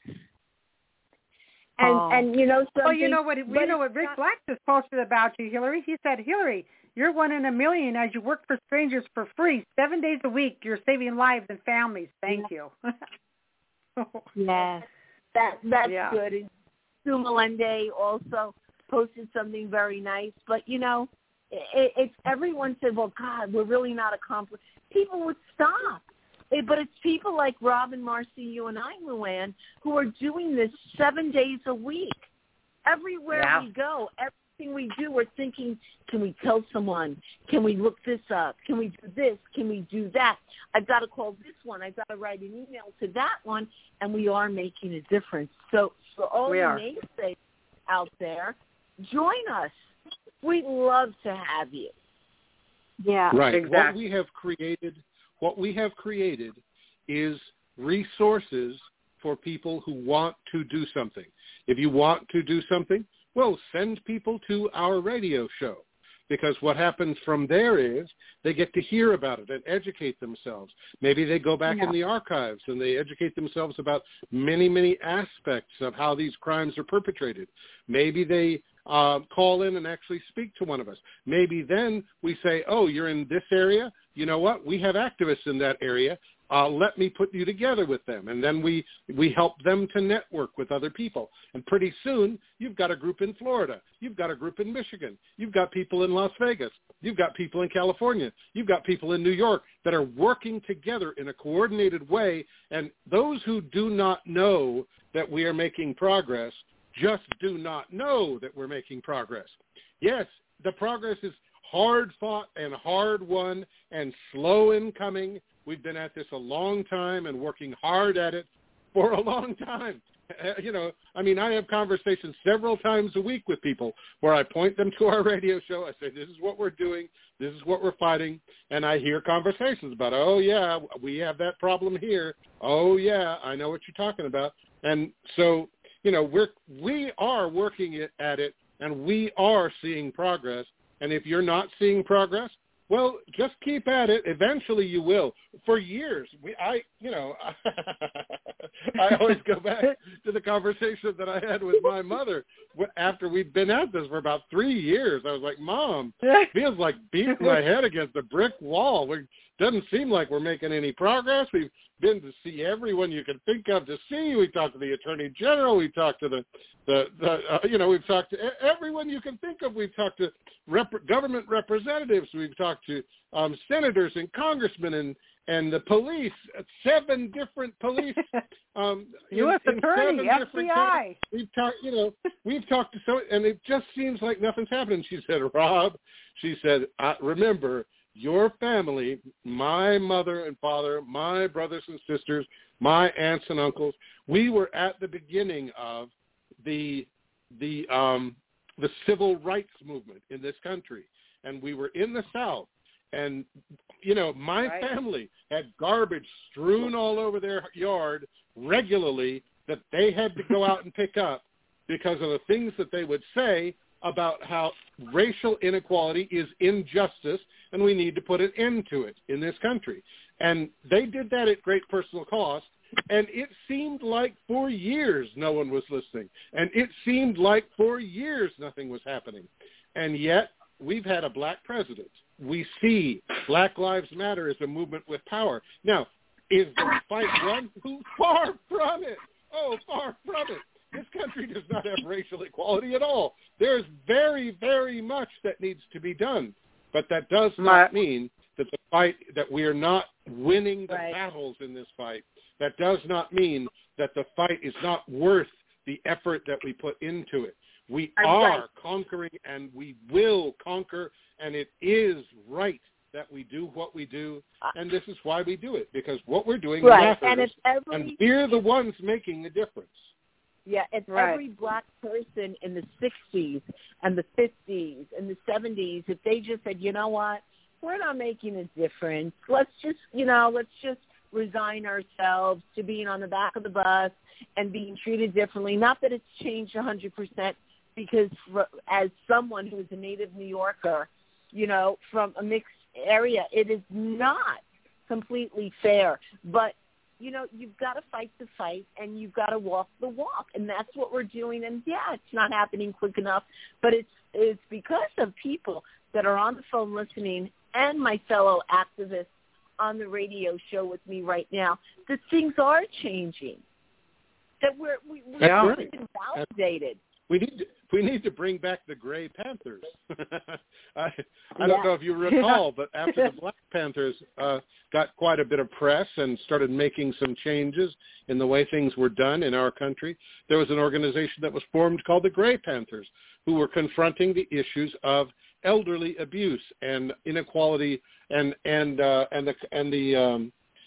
And you know something. Well, you know what Rick Black just posted about you, Hillary. He said, "Hillary, you're one in a million as you work for strangers for free 7 days a week. You're saving lives and families. Thank you." Yes, that's good. And Sue Melende also posted something very nice, but you know, it's everyone said, "Well, God, we're really not accomplished." People would stop, but it's people like Rob and Marcy, you and I, Luann, who are doing this 7 days a week. Everywhere we go, everything we do, we're thinking, can we tell someone? Can we look this up? Can we do this? Can we do that? I've got to call this one. I've got to write an email to that one, and we are making a difference. So for all the naysayers out there, join us. We'd love to have you. Yeah, right. Exactly. What we have created is resources for people who want to do something. If you want to do something, well, send people to our radio show, because what happens from there is they get to hear about it and educate themselves. Maybe they go back in the archives and they educate themselves about many, many aspects of how these crimes are perpetrated. Maybe they call in and actually speak to one of us. Maybe then we say, oh, you're in this area. You know what? We have activists in that area. Let me put you together with them. And then we help them to network with other people. And pretty soon, you've got a group in Florida. You've got a group in Michigan. You've got people in Las Vegas. You've got people in California. You've got people in New York that are working together in a coordinated way. And those who do not know that we are making progress just do not know that we're making progress. Yes, the progress is hard fought and hard won and slow in coming. We've been at this a long time and working hard at it, for a long time. I have conversations several times a week with people where I point them to our radio show. I say, this is what we're doing. This is what we're fighting. And I hear conversations about, oh, yeah, we have that problem here. Oh, yeah, I know what you're talking about. And so, we are working at it, and we are seeing progress. And if you're not seeing progress, well, just keep at it. Eventually you will. For years, I always go back to the conversation that I had with my mother after we'd been at this for about 3 years. I was like, Mom, it feels like beating my head against a brick wall. It doesn't seem like we're making any progress. We've been to see everyone you can think of to see. We talked to the Attorney General. We talked to we've talked to everyone you can think of. We've talked to government representatives. We've talked to senators and congressmen and the police. 7 different police. U.S. Attorney, FBI. We've talked to and it just seems like nothing's happening. She said, Rob, remember, your family, my mother and father, my brothers and sisters, my aunts and uncles, we were at the beginning of the civil rights movement in this country, and we were in the South, and my family had garbage strewn all over their yard regularly that they had to go out and pick up because of the things that they would say about how racial inequality is injustice and we need to put an end to it in this country. And they did that at great personal cost, and it seemed like for years no one was listening, and it seemed like for years nothing was happening. And yet we've had a black president. We see Black Lives Matter as a movement with power. Now, is the fight won? Far from it. Oh, far from it. This country does not have racial equality at all. There's very, very much that needs to be done. But that does not mean that the fight, that we are not winning the battles in this fight. That does not mean that the fight is not worth the effort that we put into it. We are conquering, and we will conquer, and it is right that we do what we do, and this is why we do it, because what we're doing matters, and we're the ones making the difference. Yeah, it's every black person in the 60s and the 50s and the 70s, if they just said, you know what, we're not making a difference. Let's just resign ourselves to being on the back of the bus and being treated differently. Not that it's changed 100%, because as someone who is a native New Yorker, from a mixed area, it is not completely fair. But you've got to fight the fight, and you've got to walk the walk, and that's what we're doing. And it's not happening quick enough, but it's because of people that are on the phone listening and my fellow activists on the radio show with me right now that things are changing, that we're being validated. We need to bring back the Gray Panthers. I don't know if you recall, but after the Black Panthers got quite a bit of press and started making some changes in the way things were done in our country, there was an organization that was formed called the Gray Panthers, who were confronting the issues of elderly abuse and inequality and the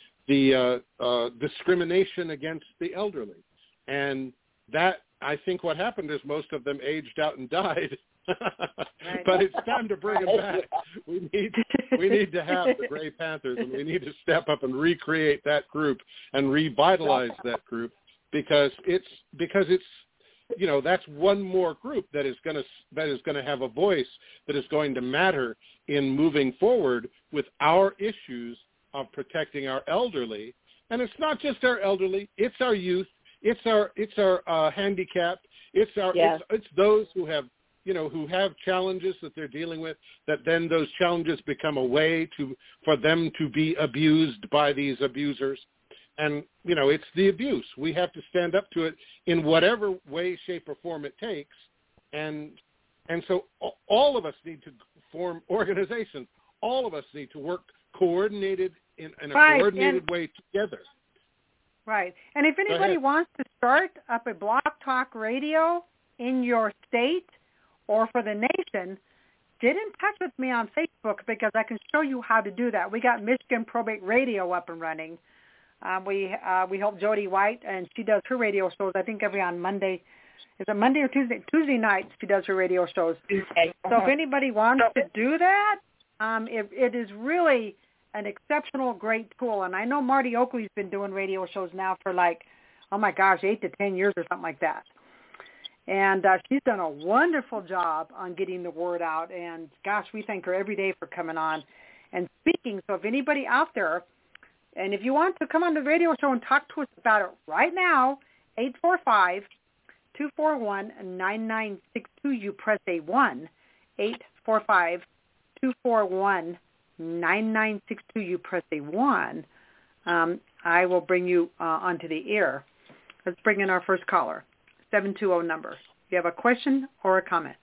discrimination against the elderly. And that, I think what happened is most of them aged out and died. But it's time to bring them back. We need to have the Gray Panthers, and we need to step up and recreate that group and revitalize that group, because it's that's one more group that is going to have a voice that is going to matter in moving forward with our issues of protecting our elderly. And it's not just our elderly; it's our youth. It's our handicapped. It's those who have challenges that they're dealing with, that then those challenges become a way for them to be abused by these abusers. And it's the abuse. We have to stand up to it in whatever way, shape, or form it takes. And so all of us need to form organizations. All of us need to work coordinated in a coordinated way together. Right. And if anybody wants to start up a Blog Talk Radio in your state or for the nation, get in touch with me on Facebook, because I can show you how to do that. We got Michigan Probate Radio up and running. We help Jody White, and she does her radio shows, I think, every on Monday. Is it Monday or Tuesday? Tuesday nights she does her radio shows. Okay. So if anybody wants to do that, it is really an exceptional, great tool. And I know Marty Oakley's been doing radio shows now for 8 to 10 years or something like that. And she's done a wonderful job on getting the word out. And, gosh, we thank her every day for coming on and speaking. So if anybody out there, and if you want to come on the radio show and talk to us about it right now, 845-241-9962, you press a 1. 845-241-9962, you press a 1. I will bring you onto the air. Let's bring in our first caller, 720 number. Do you have a question or a comment?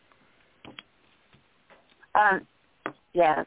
Yeah.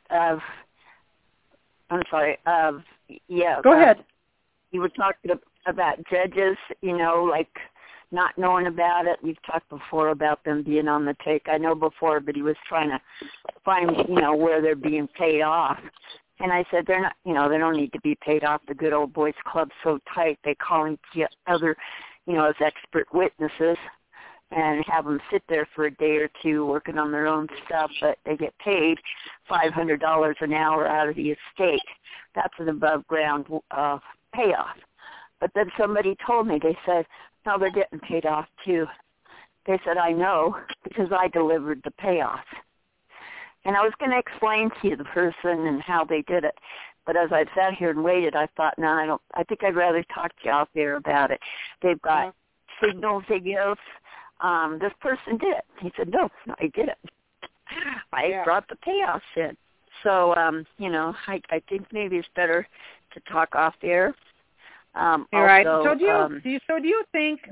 I'm sorry. Yeah. Go ahead. You were talking about judges, not knowing about it. We've talked before about them being on the take. I know before, but he was trying to find, where they're being paid off. And I said, they're not, they don't need to be paid off. The good old boys club's so tight. They call each other, as expert witnesses and have them sit there for a day or two working on their own stuff, but they get paid $500 an hour out of the estate. That's an above-ground payoff. But then somebody told me, they said, no, they're getting paid off too. They said, I know, because I delivered the payoff. And I was going to explain to you the person and how they did it. But as I sat here and waited, I thought, no, I think I'd rather talk to you out there about it. They've got signal videos. This person did it. He said, no, I didn't. I brought the payoffs in. So, I think maybe it's better to talk off there. Right. So do you think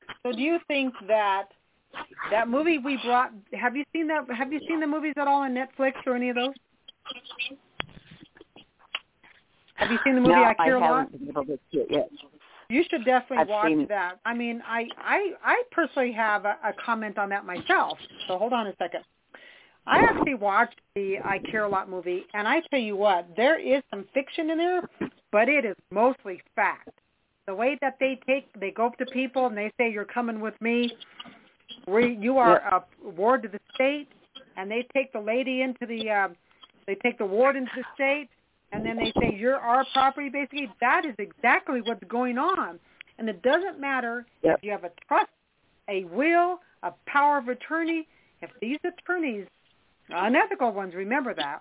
that movie we brought? Have you seen that? Have you seen the movies at all on Netflix or any of those? Have you seen the movie I Care a Lot? I haven't been able to see it yet. You should definitely watch that. I mean, I personally have a comment on that myself. So hold on a second. I actually watched the I Care a Lot movie, and I tell you what, there is some fiction in there, but it is mostly fact. The way that they go up to people and they say, you're coming with me, you are a ward to the state, and they take the lady into they take the ward into the state, and then they say, you're our property, basically. That is exactly what's going on. And it doesn't matter if you have a trust, a will, a power of attorney. If these attorneys, unethical ones, remember that,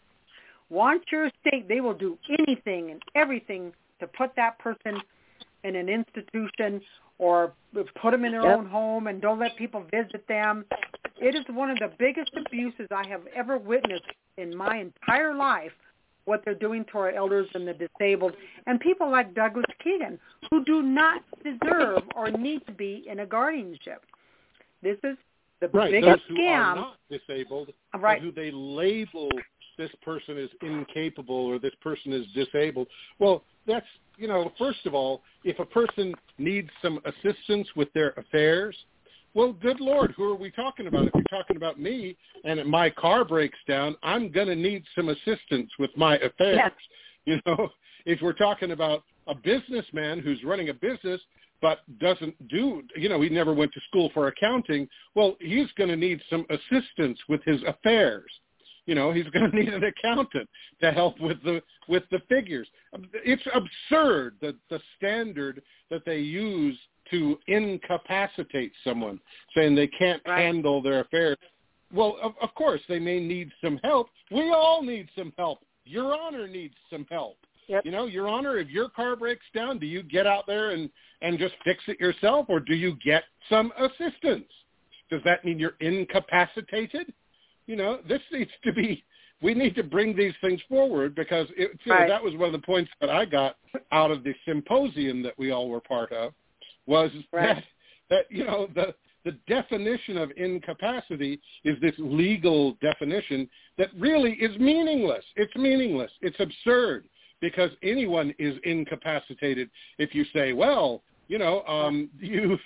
want your estate, they will do anything and everything to put that person in an institution or put them in their own home and don't let people visit them. It is one of the biggest abuses I have ever witnessed in my entire life, what they're doing to our elders and the disabled, and people like Douglas Keegan, who do not deserve or need to be in a guardianship. This is the biggest those scam. Who are not disabled, right. Who they label this person is incapable or this person is disabled. Well, that's, first of all, if a person needs some assistance with their affairs, well, good Lord, who are we talking about? If you're talking about me and my car breaks down, I'm going to need some assistance with my affairs. Yes. If we're talking about a businessman who's running a business but doesn't do, he never went to school for accounting, well, he's going to need some assistance with his affairs. He's going to need an accountant to help with the figures. It's absurd, the standard that they use to incapacitate someone, saying they can't handle their affairs. Well, of course, they may need some help. We all need some help. Your Honor needs some help. Yep. Your Honor, if your car breaks down, do you get out there and just fix it yourself, or do you get some assistance? Does that mean you're incapacitated? This needs to be, we need to bring these things forward because that was one of the points that I got out of the symposium that we all were part of, was that the definition of incapacity is this legal definition that really is meaningless. It's meaningless. It's absurd because anyone is incapacitated if you say, well, you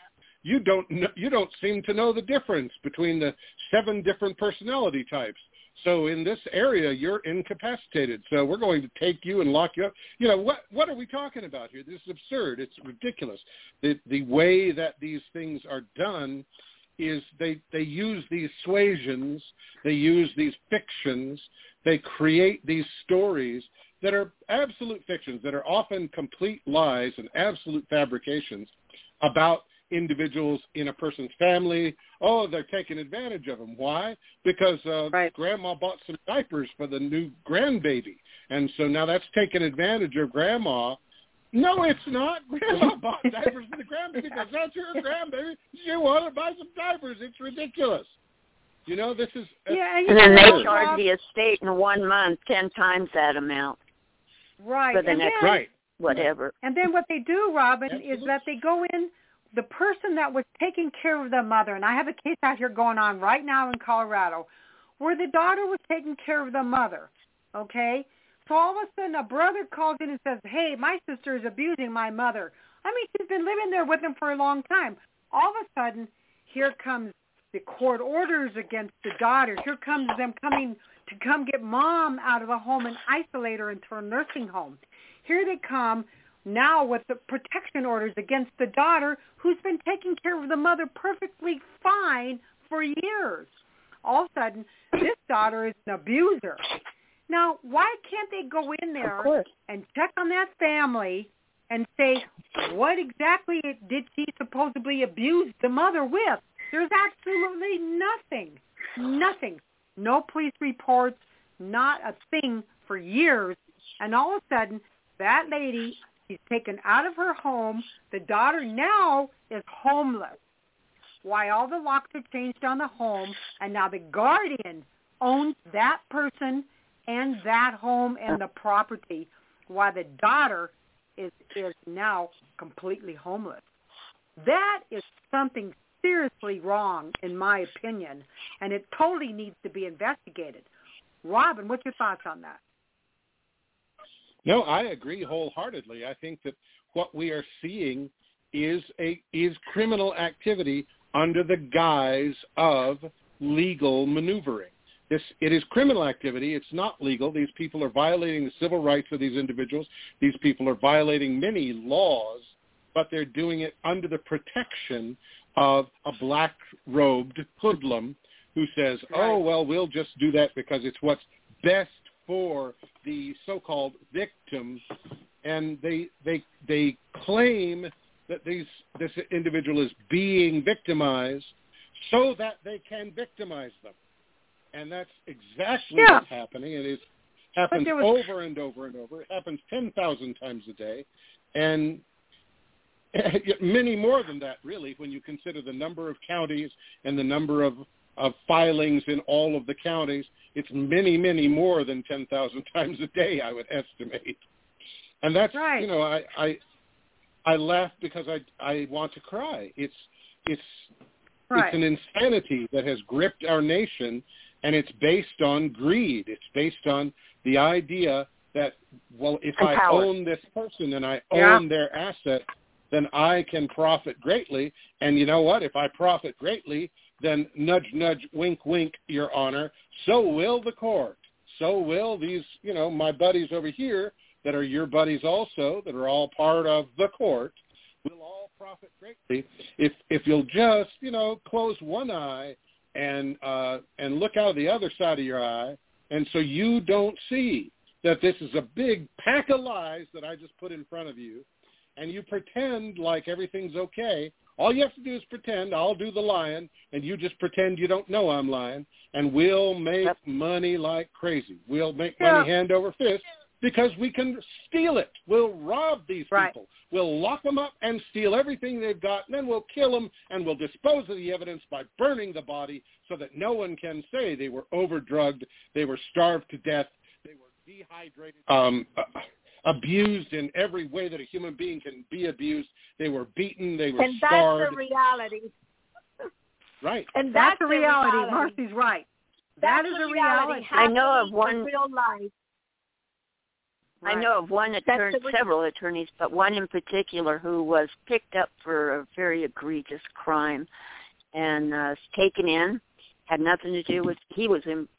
don't seem to know the difference between the 7 different personality types. So in this area, you're incapacitated. So we're going to take you and lock you up. You know, what are we talking about here? This is absurd. It's ridiculous. The way that these things are done is they use these suasions, they use these fictions, they create these stories that are absolute fictions, that are often complete lies and absolute fabrications about individuals in a person's family. Oh, they're taking advantage of them. Why? Because grandma bought some diapers for the new grandbaby, and so now that's taking advantage of grandma. No, it's not. Grandma bought diapers for the grandbaby because that's her grandbaby. She wanted to buy some diapers. It's ridiculous. You know, this is... and then they charge the estate in 1 month 10 times that amount. Right. For the next whatever. And then what they do, Robin, is that they go in, the person that was taking care of the mother, and I have a case out here going on right now in Colorado, where the daughter was taking care of the mother, okay? So all of a sudden a brother calls in and says, hey, my sister is abusing my mother. I mean, she's been living there with him for a long time. All of a sudden, here comes the court orders against the daughter. Here comes them coming to come get mom out of the home and isolate her into a nursing home. Here they come now with the protection orders against the daughter who's been taking care of the mother perfectly fine for years. All of a sudden, this daughter is an abuser. Now, why can't they go in there and check on that family and say, what exactly did she supposedly abuse the mother with? There's absolutely nothing. No police reports, not a thing for years. And all of a sudden, that lady, she's taken out of her home. The daughter now is homeless. Why all the locks are changed on the home, and now the guardian owns that person and that home and the property, while the daughter is now completely homeless. That is something seriously wrong, in my opinion, and it totally needs to be investigated. Robin, what's your thoughts on that? No, I agree wholeheartedly. I think that what we are seeing is criminal activity under the guise of legal maneuvering. It is criminal activity. It's not legal. These people are violating the civil rights of these individuals. These people are violating many laws, but they're doing it under the protection of a black-robed hoodlum who says, oh, well, we'll just do that because it's what's best for the so-called victim. And they claim that this individual is being victimized so that they can victimize them. And that's exactly what's happening. It happens over and over and over. It happens 10,000 times a day. And many more than that, really, when you consider the number of counties and the number of filings in all of the counties. It's many, many more than 10,000 times a day, I would estimate. And that's, you know, I laugh because I want to cry. It's an insanity that has gripped our nation, and it's based on greed. It's based on the idea that, well, if I own this person and I own their asset, then I can profit greatly. And you know what? If I profit greatly, then nudge, nudge, wink, wink, Your Honor, so will the court. So will these, you know, my buddies over here that are your buddies also, that are all part of the court, will all profit greatly if you'll just, you know, close one eye and look out of the other side of your eye, and so you don't see that this is a big pack of lies that I just put in front of you, and you pretend like everything's okay. All you have to do is pretend. I'll do the lying, and you just pretend you don't know I'm lying, and we'll make money like crazy. We'll make money hand over fist because we can steal it. We'll rob these people. We'll lock them up and steal everything they've got, and then we'll kill them, and we'll dispose of the evidence by burning the body so that no one can say they were overdrugged, they were starved to death, they were dehydrated, abused in every way that a human being can be abused. They were beaten. They were starved. And that's the reality. Right. And that's the reality. Marcy's right. That is a reality. I know of one. Real life. I know of one attorney, several attorneys, but one in particular who was picked up for a very egregious crime and taken in. Had nothing to do with. He was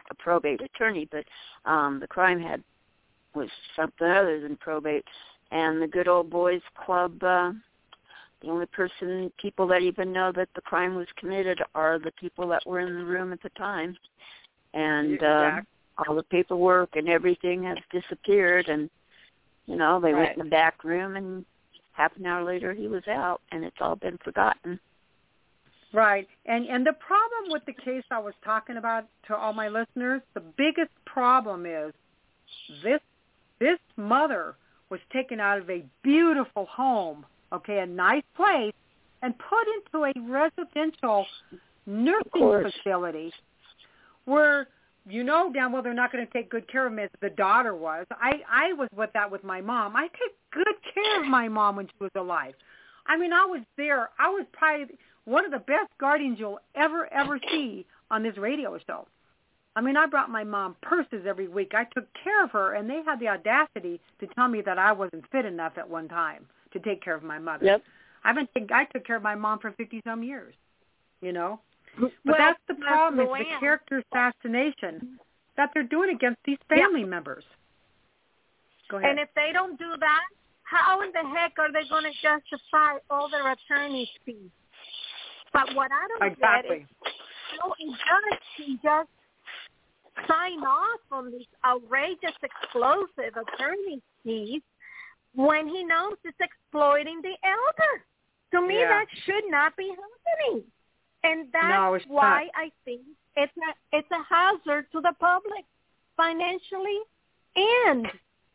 a probate attorney, but the crime was something other than probate. And the Good Old Boys Club, the only people that even know that the crime was committed are the people that were in the room at the time. And all the paperwork and everything has disappeared. And, they went in the back room, and half an hour later he was out, and it's all been forgotten. Right. And the problem with the case I was talking about to all my listeners, the biggest problem is this mother was taken out of a beautiful home, a nice place, and put into a residential nursing facility where damn well they're not going to take good care of him as the daughter was. I was with my mom. I took good care of my mom when she was alive. I mean, I was there. I was probably one of the best guardians you'll ever see on this radio show. I mean, I brought my mom purses every week. I took care of her, and they had the audacity to tell me that I wasn't fit enough at one time to take care of my mother. Yep. I took care of my mom for 50-some years, But that's the problem, is the character assassination that they're doing against these family members. Go ahead. And if they don't do that, how in the heck are they going to justify all their attorney's fees? But what I don't get is how a judge can just sign off on these outrageous, explosive attorney fees when he knows it's exploiting the elder. To me, that should not be happening. And that's why I think it's a hazard to the public financially and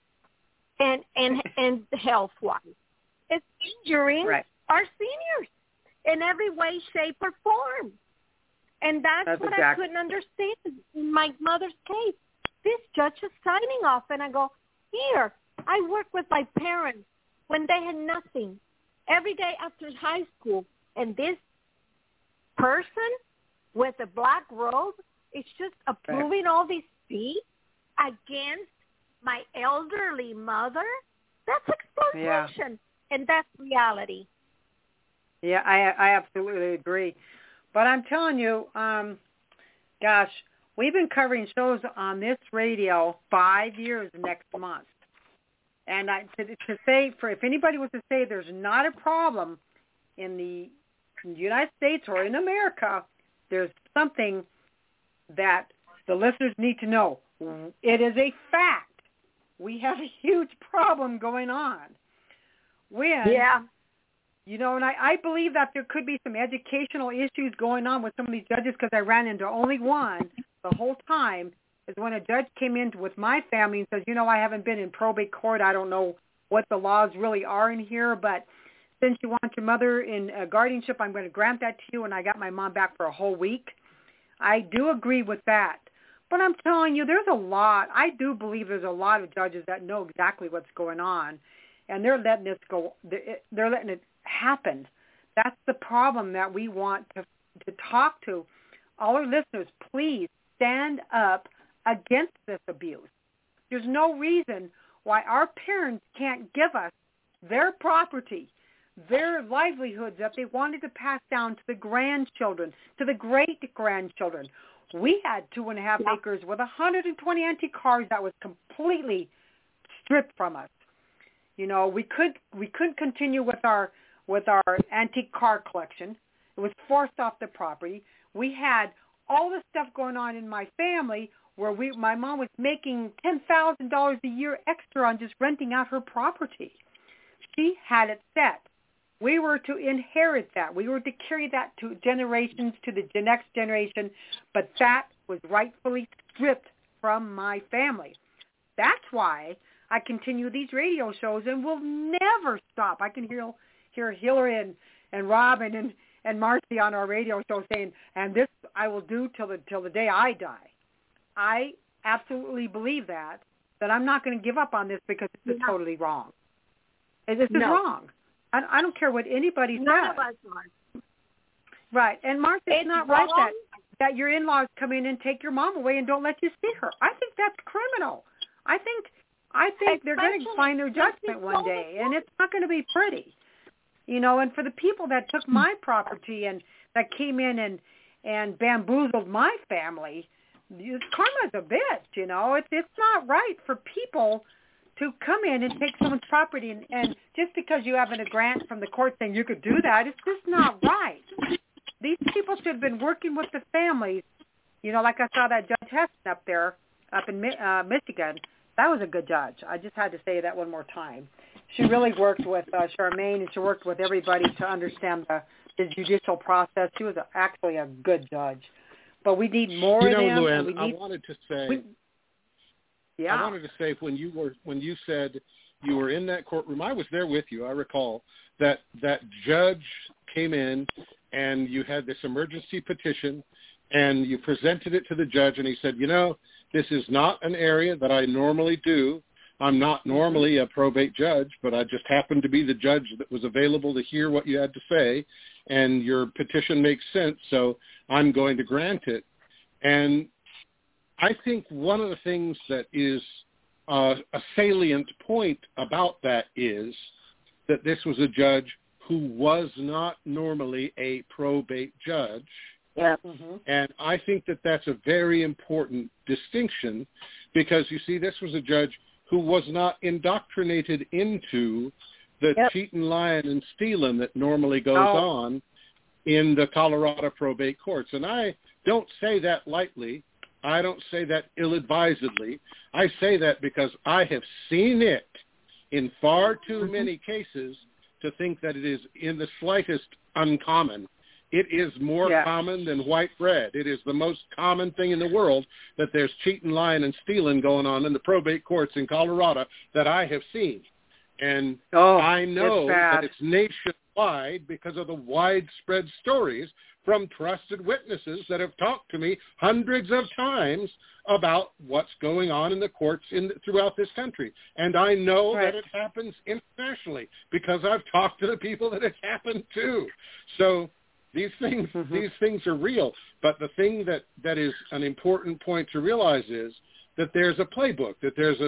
health-wise. It's injuring our seniors in every way, shape, or form. And that's what I couldn't understand in my mother's case. This judge is signing off, and I go, here, I worked with my parents when they had nothing every day after high school, and this person with a black robe is just approving all these fees against my elderly mother? That's exploitation, and that's reality. Yeah, I absolutely agree. But I'm telling you, gosh, we've been covering shows on this radio 5 years next month. And to say, if anybody was to say there's not a problem in the United States or in America, there's something that the listeners need to know. It is a fact. We have a huge problem going on. And I believe that there could be some educational issues going on with some of these judges, because I ran into only one the whole time, is when a judge came in with my family and says, I haven't been in probate court. I don't know what the laws really are in here, but since you want your mother in guardianship, I'm going to grant that to you, and I got my mom back for a whole week. I do agree with that. But I'm telling you, I do believe there's a lot of judges that know exactly what's going on, and they're letting this go. They're letting it happen. That's the problem that we want to talk to all our listeners. Please stand up against this abuse. There's no reason why our parents can't give us their property, their livelihoods that they wanted to pass down to the grandchildren, to the great-grandchildren. We had 2.5 acres with 120 antique cars that was completely stripped from us. We couldn't continue with our antique car collection. It was forced off the property. We had all the stuff going on in my family where my mom was making $10,000 a year extra on just renting out her property. She had it set. We were to inherit that. We were to carry that to generations, to the next generation, but that was rightfully stripped from my family. That's why I continue these radio shows and will never stop. I can hear Hillary and Robin and Marcy on our radio show saying, and this I will do till the day I die. I absolutely believe that I'm not going to give up on this because this is totally wrong. This is wrong. I don't care what anybody says. None of us are. Right. And Marcy, it's not right that your in-laws come in and take your mom away and don't let you see her. I think that's criminal. I think they're going to find their judgment one day, and it's not going to be pretty. And for the people that took my property and that came in and bamboozled my family, karma's a bitch, you know. It's not right for people to come in and take someone's property, and just because you have a grant from the court saying you could do that, it's just not right. These people should have been working with the families. You know, like I saw that Judge Heston up there, up in Michigan. That was a good judge. I just had to say that one more time. She really worked with Charmaine, and she worked with everybody to understand the judicial process. She was actually a good judge. But we need more of them. You know, Luann, I wanted to say... Yeah. I wanted to say when you said you were in that courtroom, I was there with you. I recall that judge came in and you had this emergency petition and you presented it to the judge and he said, you know, this is not an area that I normally do. I'm not normally a probate judge, but I just happened to be the judge that was available to hear what you had to say, and your petition makes sense, so I'm going to grant it. And I think one of the things that is a salient point about that is that this was a judge who was not normally a probate judge. Yeah. Mm-hmm. And I think that that's a very important distinction because, you see, this was a judge who was not indoctrinated into the cheating, lying, and stealing that normally goes on in the Colorado probate courts. And I don't say that lightly. I don't say that ill-advisedly. I say that because I have seen it in far too many cases to think that it is in the slightest uncommon. It is more common than white bread. It is the most common thing in the world that there's cheating, lying, and stealing going on in the probate courts in Colorado that I have seen. And I know that it's nationwide because of the widespread stories from trusted witnesses that have talked to me hundreds of times about what's going on in the courts throughout this country. And I know that it happens internationally because I've talked to the people that it's happened to. So these things are real. But the thing that is an important point to realize is that there's a playbook, that there's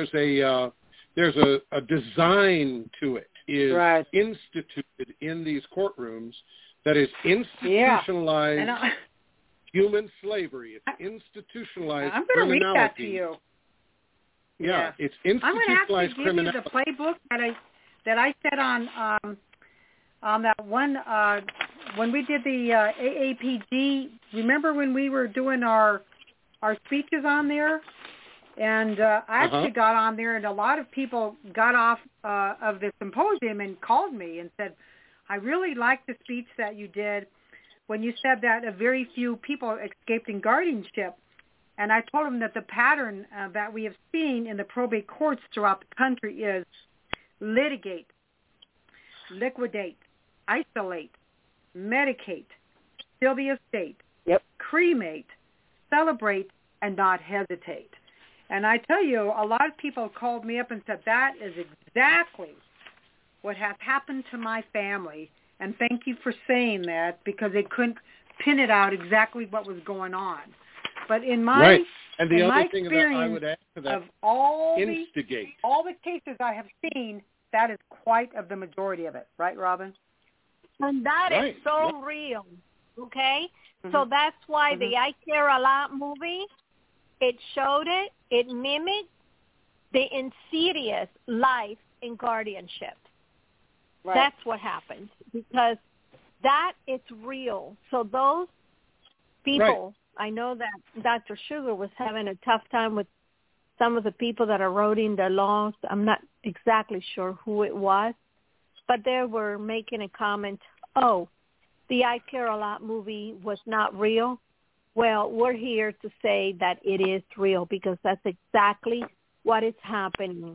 a design to it, is instituted in these courtrooms that is institutionalized human slavery. It's institutionalized I'm going to read that to you. Yeah, it's institutionalized criminality. I'm going to actually give you the playbook that I said on that one when we did the AAPG. Remember when we were doing our speeches on there? And I actually got on there, and a lot of people got off of the symposium and called me and said, I really liked the speech that you did when you said that a very few people escaped in guardianship. And I told them that the pattern that we have seen in the probate courts throughout the country is litigate, liquidate, isolate, medicate, steal the estate, cremate, celebrate, and not hesitate. And I tell you, a lot of people called me up and said, that is exactly what has happened to my family. And thank you for saying that, because they couldn't pin it out exactly what was going on. But in my, and the other thing that I would add to that, of all instigate. all the cases I have seen, that is quite of the majority of it. Right, Robin? And that is so real, okay? So that's why the I Care a Lot movie, it showed it, it mimicked the insidious life in guardianship. Right. That's what happens, because that is real. So those people, I know that Dr. Sugar was having a tough time with some of the people that are writing the laws. I'm not exactly sure who it was, but they were making a comment, the I Care a Lot movie was not real. Well, we're here to say that it is real, because that's exactly what is happening.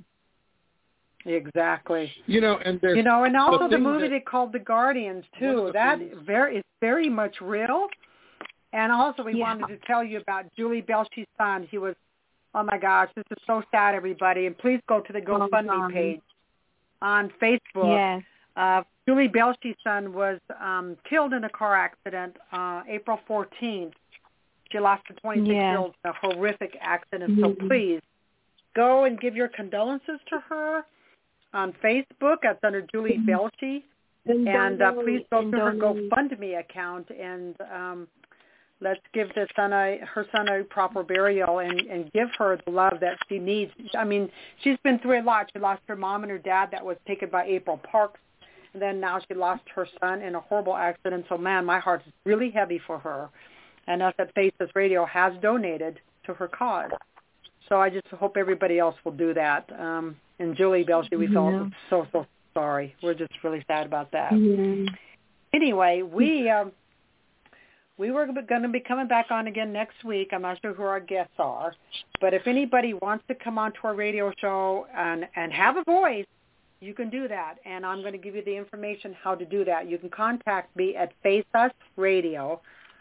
Exactly. And also the movie they called The Guardians too. That is very much real. And also we wanted to tell you about Julie Belshie's son. He was, oh my gosh, this is so sad, everybody. And please go to the GoFundMe page on Facebook. Yes. Julie Belshie's son was killed in a car accident April 14th. She lost her 26-year-old in a horrific accident. So please go and give your condolences to her on Facebook. That's under Julie Belshie. And please go to her GoFundMe account and Let's give her son a proper burial and give her the love that she needs. I mean, she's been through a lot. She lost her mom and her dad that was taken by April Parks. And then now she lost her son in a horrible accident. So, man, my heart is really heavy for her. And us at Faceless Radio has donated to her cause. So I just hope everybody else will do that. And Julie Belshey, we felt so sorry. We're just really sad about that. Mm-hmm. Anyway, we were going to be coming back on again next week. I'm not sure who our guests are. But if anybody wants to come on to our radio show and have a voice, you can do that. And I'm going to give you the information how to do that. You can contact me at Faceus Radio,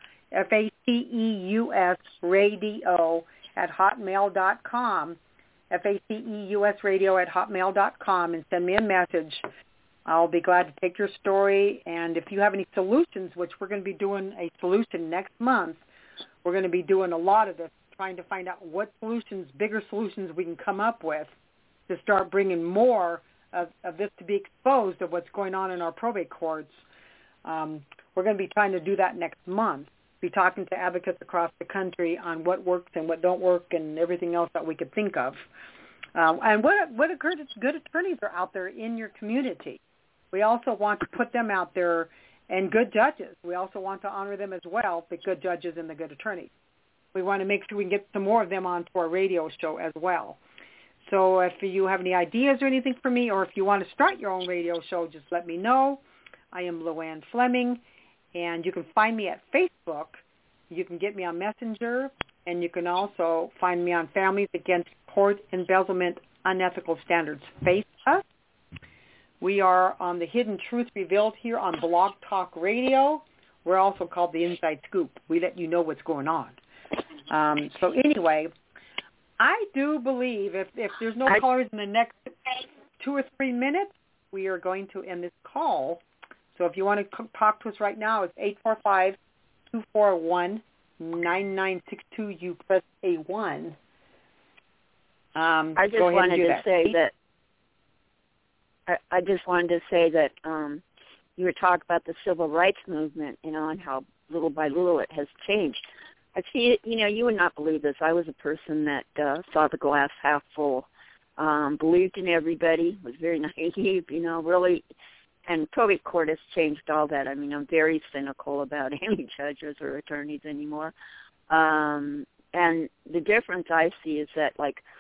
FACEUS Radio @hotmail.com, FACEUS Radio @hotmail.com, and send me a message. I'll be glad to take your story. And if you have any solutions, which we're going to be doing a solution next month, we're going to be doing a lot of this, trying to find out what solutions, bigger solutions we can come up with to start bringing more of this to be exposed of what's going on in our probate courts. We're going to be trying to do that next month, be talking to advocates across the country on what works and what don't work and everything else that we could think of. And what good attorneys are out there in your community. We also want to put them out there, and good judges. We also want to honor them as well, the good judges and the good attorneys. We want to make sure we can get some more of them onto our radio show as well. So if you have any ideas or anything for me, or if you want to start your own radio show, just let me know. I am Luann Fleming, and you can find me at Facebook. You can get me on Messenger, and you can also find me on Families Against Court Embezzlement Unethical Standards. Facebook. We are on the Hidden Truth Revealed here on Blog Talk Radio. We're also called the Inside Scoop. We let you know what's going on. So anyway, I do believe if there's no callers in the next 2 or 3 minutes, we are going to end this call. So if you want to talk to us right now, it's 845-241-9962. You press A1. I just wanted to say that. I just wanted to say that you were talking about the civil rights movement, and how little by little it has changed. I see it, you would not believe this. I was a person that saw the glass half full, believed in everybody, was very naive, really. And probate court has changed all that. I mean, I'm very cynical about any judges or attorneys anymore. And the difference I see is that,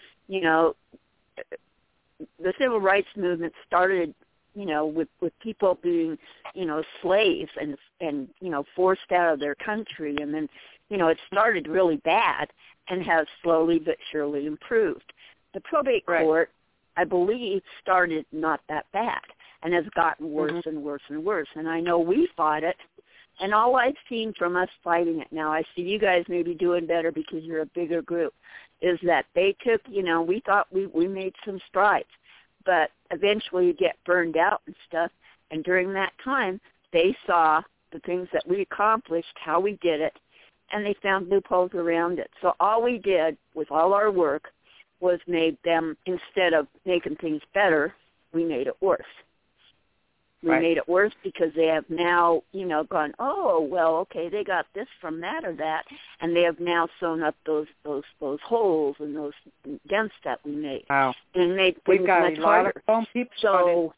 the civil rights movement started, with people being, slaves and forced out of their country. And then, it started really bad and has slowly but surely improved. The probate court, I believe, started not that bad and has gotten worse and worse and worse. And I know we fought it. And all I've seen from us fighting it now, I see you guys maybe doing better because you're a bigger group, is that they took, we thought we made some strides, but eventually you get burned out and stuff. And during that time, they saw the things that we accomplished, how we did it, and they found loopholes around it. So all we did with all our work was made them, instead of making things better, we made it worse. We made it worse because they have now, gone, oh, well, okay, they got this from that or that, and they have now sewn up those holes and those dents that we made. Wow. And made things much harder. So,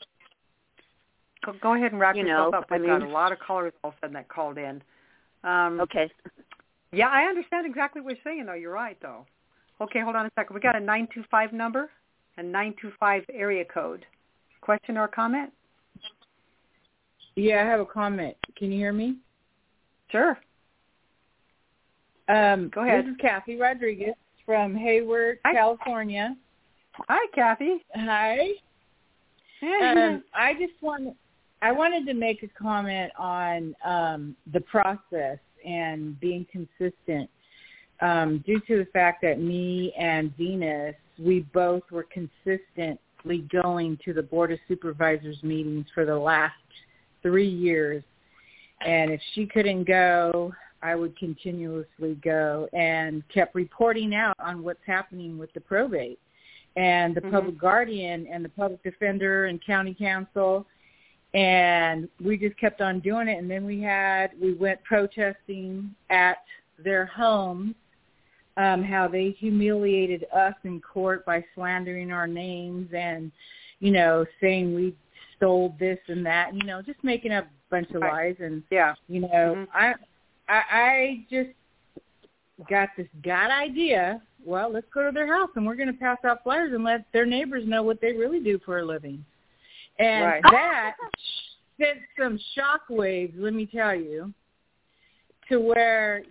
go ahead and wrap yourself up. We've got a lot of callers all of a sudden that called in. Okay. Yeah, I understand exactly what you're saying, though. You're right, though. Okay, hold on a second. We got a 925 number and 925 area code. Question or comment? Yeah, I have a comment. Can you hear me? Sure. Go ahead. This is Kathy Rodriguez from Hayward, California. Hi, Kathy. Hi. I wanted to make a comment on the process and being consistent due to the fact that me and Venus, we both were consistently going to the Board of Supervisors meetings for the last 3 years, and if she couldn't go, I would continuously go and kept reporting out on what's happening with the probate and the public guardian and the public defender and county council. And we just kept on doing it. And then we went protesting at their homes, how they humiliated us in court by slandering our names and, saying we stole this and that, just making up a bunch of lies. And, I just got this idea, well, let's go to their house and we're going to pass out flyers and let their neighbors know what they really do for a living. And that sent some shockwaves, let me tell you, to where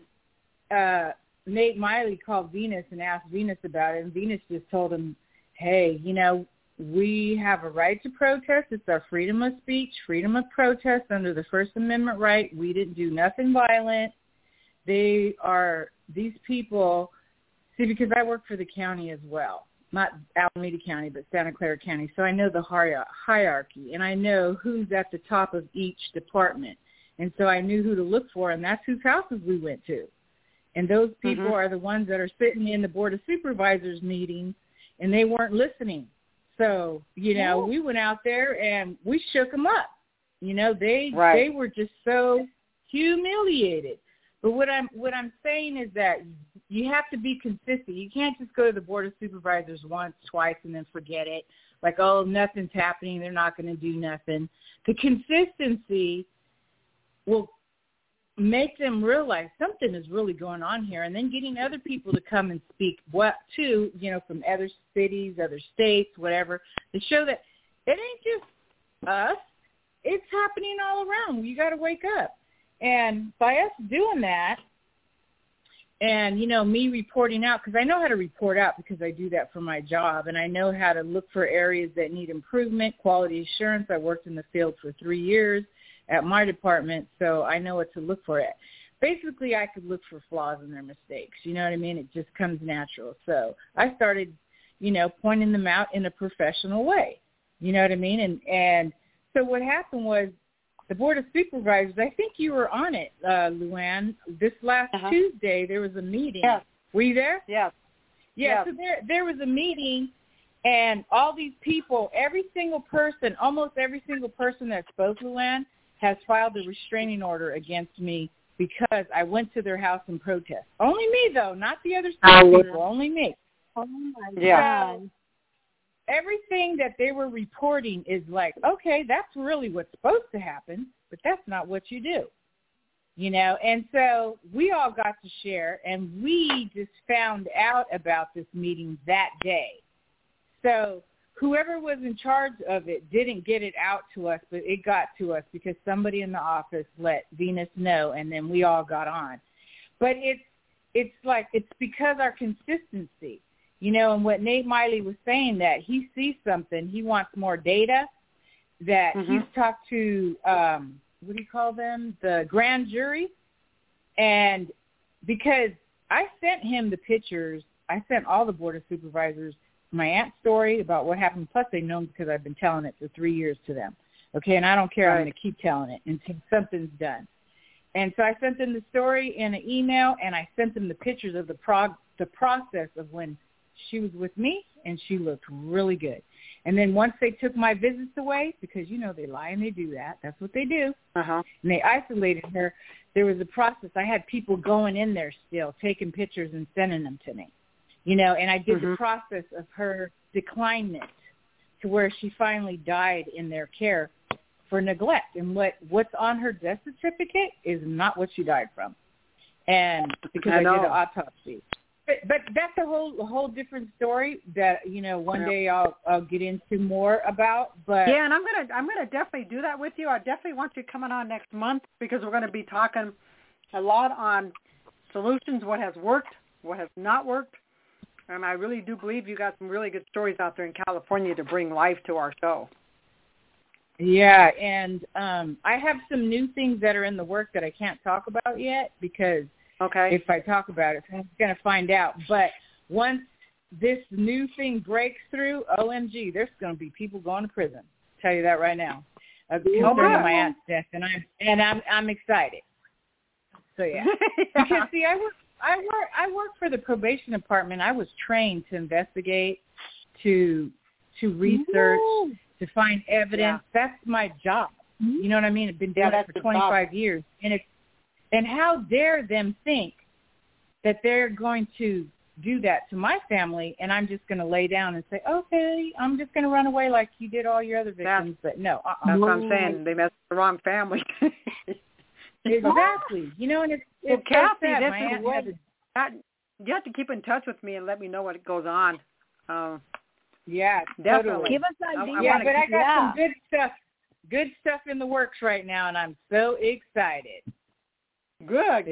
Nate Miley called Venus and asked Venus about it, and Venus just told him, hey, we have a right to protest. It's our freedom of speech, freedom of protest under the First Amendment right. We didn't do nothing violent. These people, see, because I work for the county as well, not Alameda County, but Santa Clara County, so I know the hierarchy, and I know who's at the top of each department. And so I knew who to look for, and that's whose houses we went to. And those people are the ones that are sitting in the Board of Supervisors meetings, and they weren't listening. So, we went out there and we shook them up. They were just so humiliated. But what I'm saying is that you have to be consistent. You can't just go to the Board of Supervisors once, twice, and then forget it. Like, oh, nothing's happening. They're not going to do nothing. The consistency will make them realize something is really going on here, and then getting other people to come and speak too, from other cities, other states, whatever, to show that it ain't just us. It's happening all around. You got to wake up. And by us doing that and, me reporting out, because I know how to report out because I do that for my job, and I know how to look for areas that need improvement, quality assurance. I worked in the field for 3 years at my department, so I know what to look for. Basically, I could look for flaws in their mistakes. You know what I mean? It just comes natural. So I started, pointing them out in a professional way. You know what I mean? And so what happened was the Board of Supervisors, I think you were on it, Luann, this last Tuesday, there was a meeting. Yes. Were you there? Yes. Yeah, so there was a meeting, and all these people, almost every single person that spoke, Luann, has filed a restraining order against me because I went to their house and protest. Only me, though, not the other people, only me. Oh, my God. Everything that they were reporting is like, okay, that's really what's supposed to happen, but that's not what you do. And so we all got to share, and we just found out about this meeting that day. So whoever was in charge of it didn't get it out to us, but it got to us because somebody in the office let Venus know, and then we all got on. But it's because our consistency, and what Nate Miley was saying, that he sees something, he wants more data, that he's talked to, what do you call them, the grand jury, and because I sent him the pictures, I sent all the Board of Supervisors my aunt's story about what happened, plus they know because I've been telling it for 3 years to them. Okay, and I don't care. I'm going to keep telling it until something's done. And so I sent them the story in an email, and I sent them the pictures of the process of when she was with me, and she looked really good. And then once they took my visits away, because, they lie and they do that. That's what they do. And they isolated her. There was a process. I had people going in there still, taking pictures and sending them to me. And I did the process of her declinement to where she finally died in their care for neglect. And what's on her death certificate is not what she died from. And because I did an autopsy. But that's a whole different story that, one day I'll get into more about. But yeah, and I'm gonna definitely do that with you. I definitely want you coming on next month because we're going to be talking a lot on solutions, what has worked, what has not worked. And I really do believe you got some really good stories out there in California to bring life to our show. Yeah, and I have some new things that are in the work that I can't talk about yet because if I talk about it, I'm going to find out. But once this new thing breaks through, OMG, there's going to be people going to prison. I'll tell you that right now. Concerning my aunt's death, and I'm excited. So yeah, because see, I work for the probation department. I was trained to investigate, to research, to find evidence. Yeah. That's my job. You know what I mean? I've been down there for 25 years. And how dare them think that they're going to do that to my family, and I'm just going to lay down and say, okay, I'm just going to run away like you did all your other victims. But no. That's what I'm saying. They messed with the wrong family. Exactly. You know, and it's Kathy, so sad. this My is aunt what, had you have to keep in touch with me and let me know what goes on. Yeah, definitely. Totally. Give us ideas. But I got some good stuff in the works right now, and I'm so excited. Good.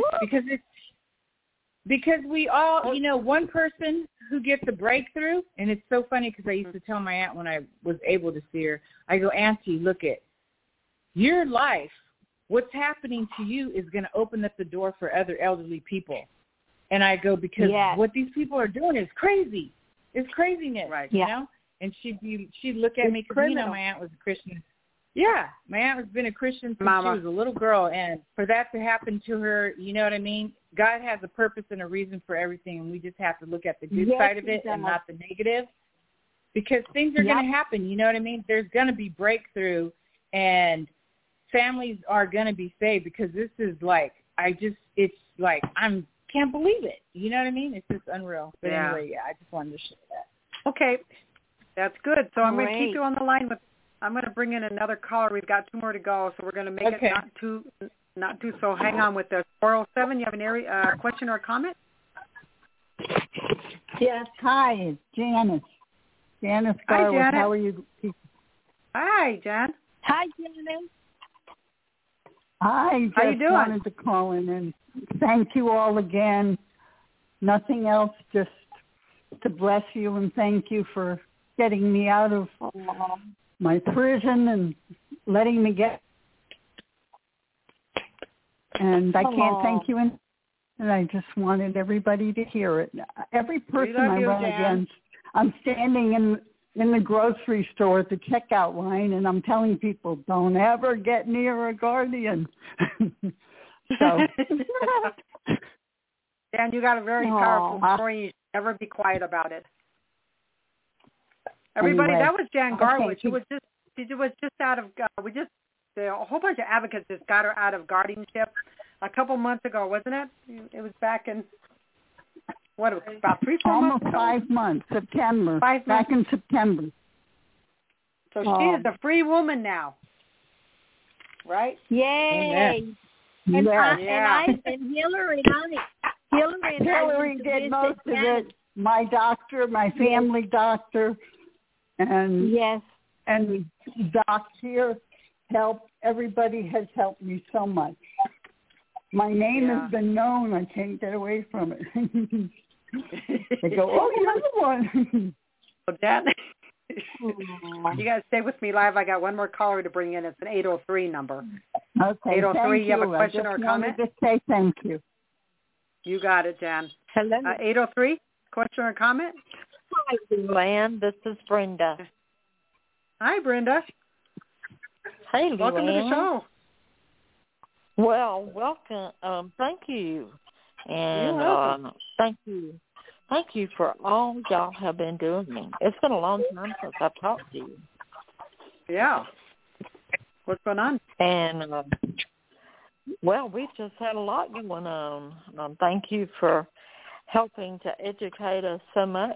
Because we all, one person who gets a breakthrough, and it's so funny because I used to tell my aunt when I was able to see her, I go, Auntie, look at your life. What's happening to you is going to open up the door for other elderly people. And I go, because what these people are doing is crazy. It's craziness, you know? And she'd look at me because, my aunt was a Christian. Yeah, my aunt has been a Christian since she was a little girl, and for that to happen to her, you know what I mean? God has a purpose and a reason for everything, and we just have to look at the good side of it and not the negative, because things are going to happen, you know what I mean? There's going to be breakthrough, and families are going to be saved, because this is like, it's like, can't believe it, you know what I mean? It's just unreal. But anyway, I just wanted to share that. Okay, that's good. So I'm going to keep you on the line with. I'm going to bring in another caller. We've got 2 more to go, so we're going to make it not too. So hang on with us. 407. You have an question or a comment? Yes. Hi, it's Janice. Janice Garwood. Hi, Janet. How are you? Hi, Jan. Hi, Janice. I just wanted to call in and thank you all again. Nothing else, just to bless you and thank you for getting me out of my prison and letting me get. And I can't thank you, and I just wanted everybody to hear it. Every person I run against, I'm standing in the grocery store at the checkout line, and I'm telling people, don't ever get near a guardian. So, Dan, you got a very powerful story. You should never be quiet about it. Everybody, that was Jan Garwood. She was just out of. A whole bunch of advocates just got her out of guardianship a couple months ago, wasn't it? It was back in about 3-4 almost months ago? 5 months, September. 5 months. Back in September. So she is a free woman now, right? Yay! Amen. And Hillary did most of it. My doctor, my family doctor, and Doc here helped. Everybody has helped me so much. My name has been known. I can't get away from it. They go, oh, you're the one. Well, Dan, you got to stay with me live. I got one more caller to bring in. It's an 803 number. Okay, 803, you have a question or a comment? I just say thank you. You got it, Jan. Hello. 803, question or comment? Hi, Luann. This is Brenda. Hi, Brenda. Hey, Luann. Welcome to the show. Well, welcome. Thank you. And thank you for all y'all have been doing. It's been a long time since I've talked to you. Yeah. What's going on? And, we've just had a lot going on. Thank you for helping to educate us so much.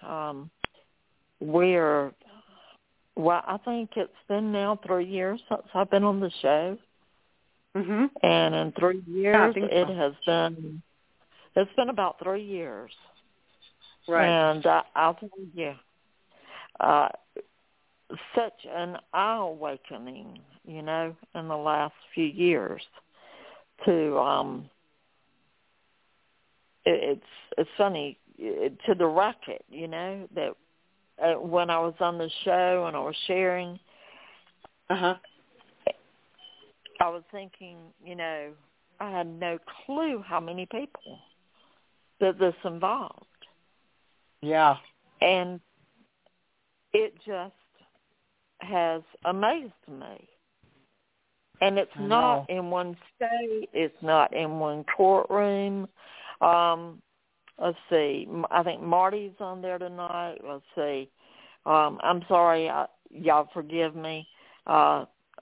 I think it's been now 3 years since I've been on the show. Mm-hmm. And in 3 years, it's been about 3 years. Right. And I'll tell you, such an eye-awakening, in the last few years to, it's funny, to the racket, that when I was on the show and I was sharing, I was thinking, I had no clue how many people that this involved. Yeah. And it just has amazed me. And it's not in one state. It's not in one courtroom. Let's see. I think Marty's on there tonight. Let's see. I'm sorry. Y'all forgive me.